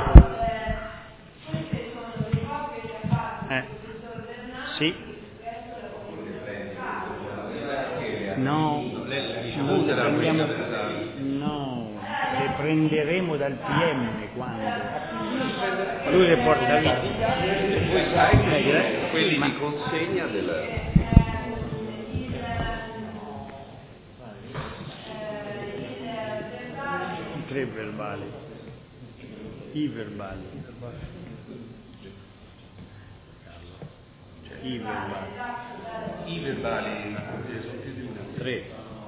S1: Eh, sì. No, no, le prendiamo, no, le prenderemo dal P M quando lui le porta via.
S6: Voi sai che quelli di consegna del...
S1: I tre verbali, i verbali, i verbali,
S6: I verbali sono più di uno.
S1: tre.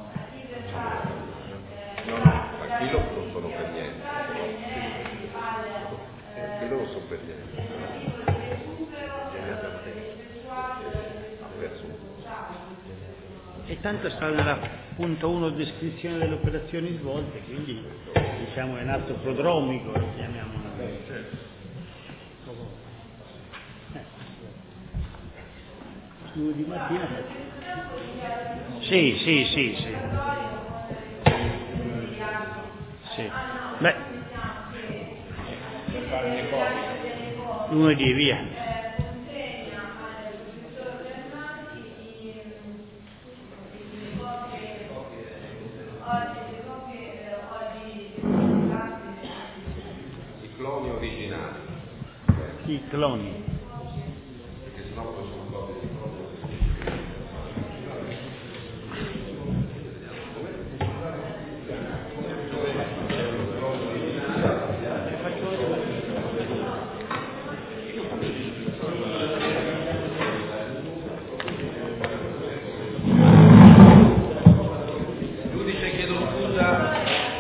S6: No, no, ma quello non sono per niente. Quello non sono per niente. Ha perso un po'.
S1: E tanto sta nella punto uno descrizione delle operazioni svolte, quindi diciamo è un atto prodromico, lo chiamiamo. Lunedì mattina. Sì, sì, sì, sì. Sì. Beh. Lunedì, via.
S6: I cloni originali.
S1: I cloni.
S6: Perché sennò poi sono copie di cloni. Giudice, chiedo scusa.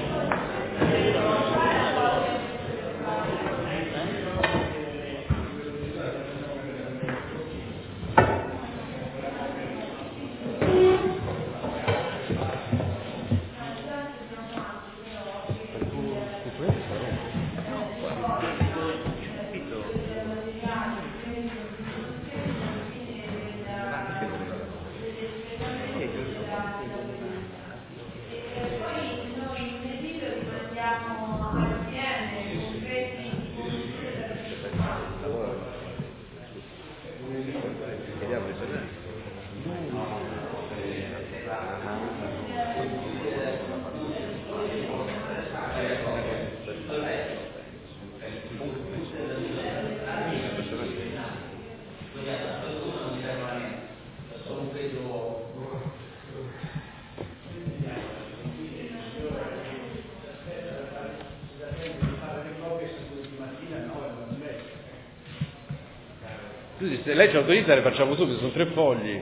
S2: Se lei ci autorizza le facciamo subito, sono tre fogli.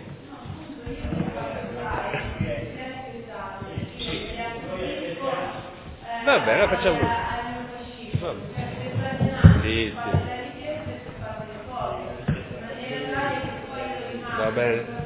S2: Va bene, la facciamo. Va bene. Sì, sì. Va bene.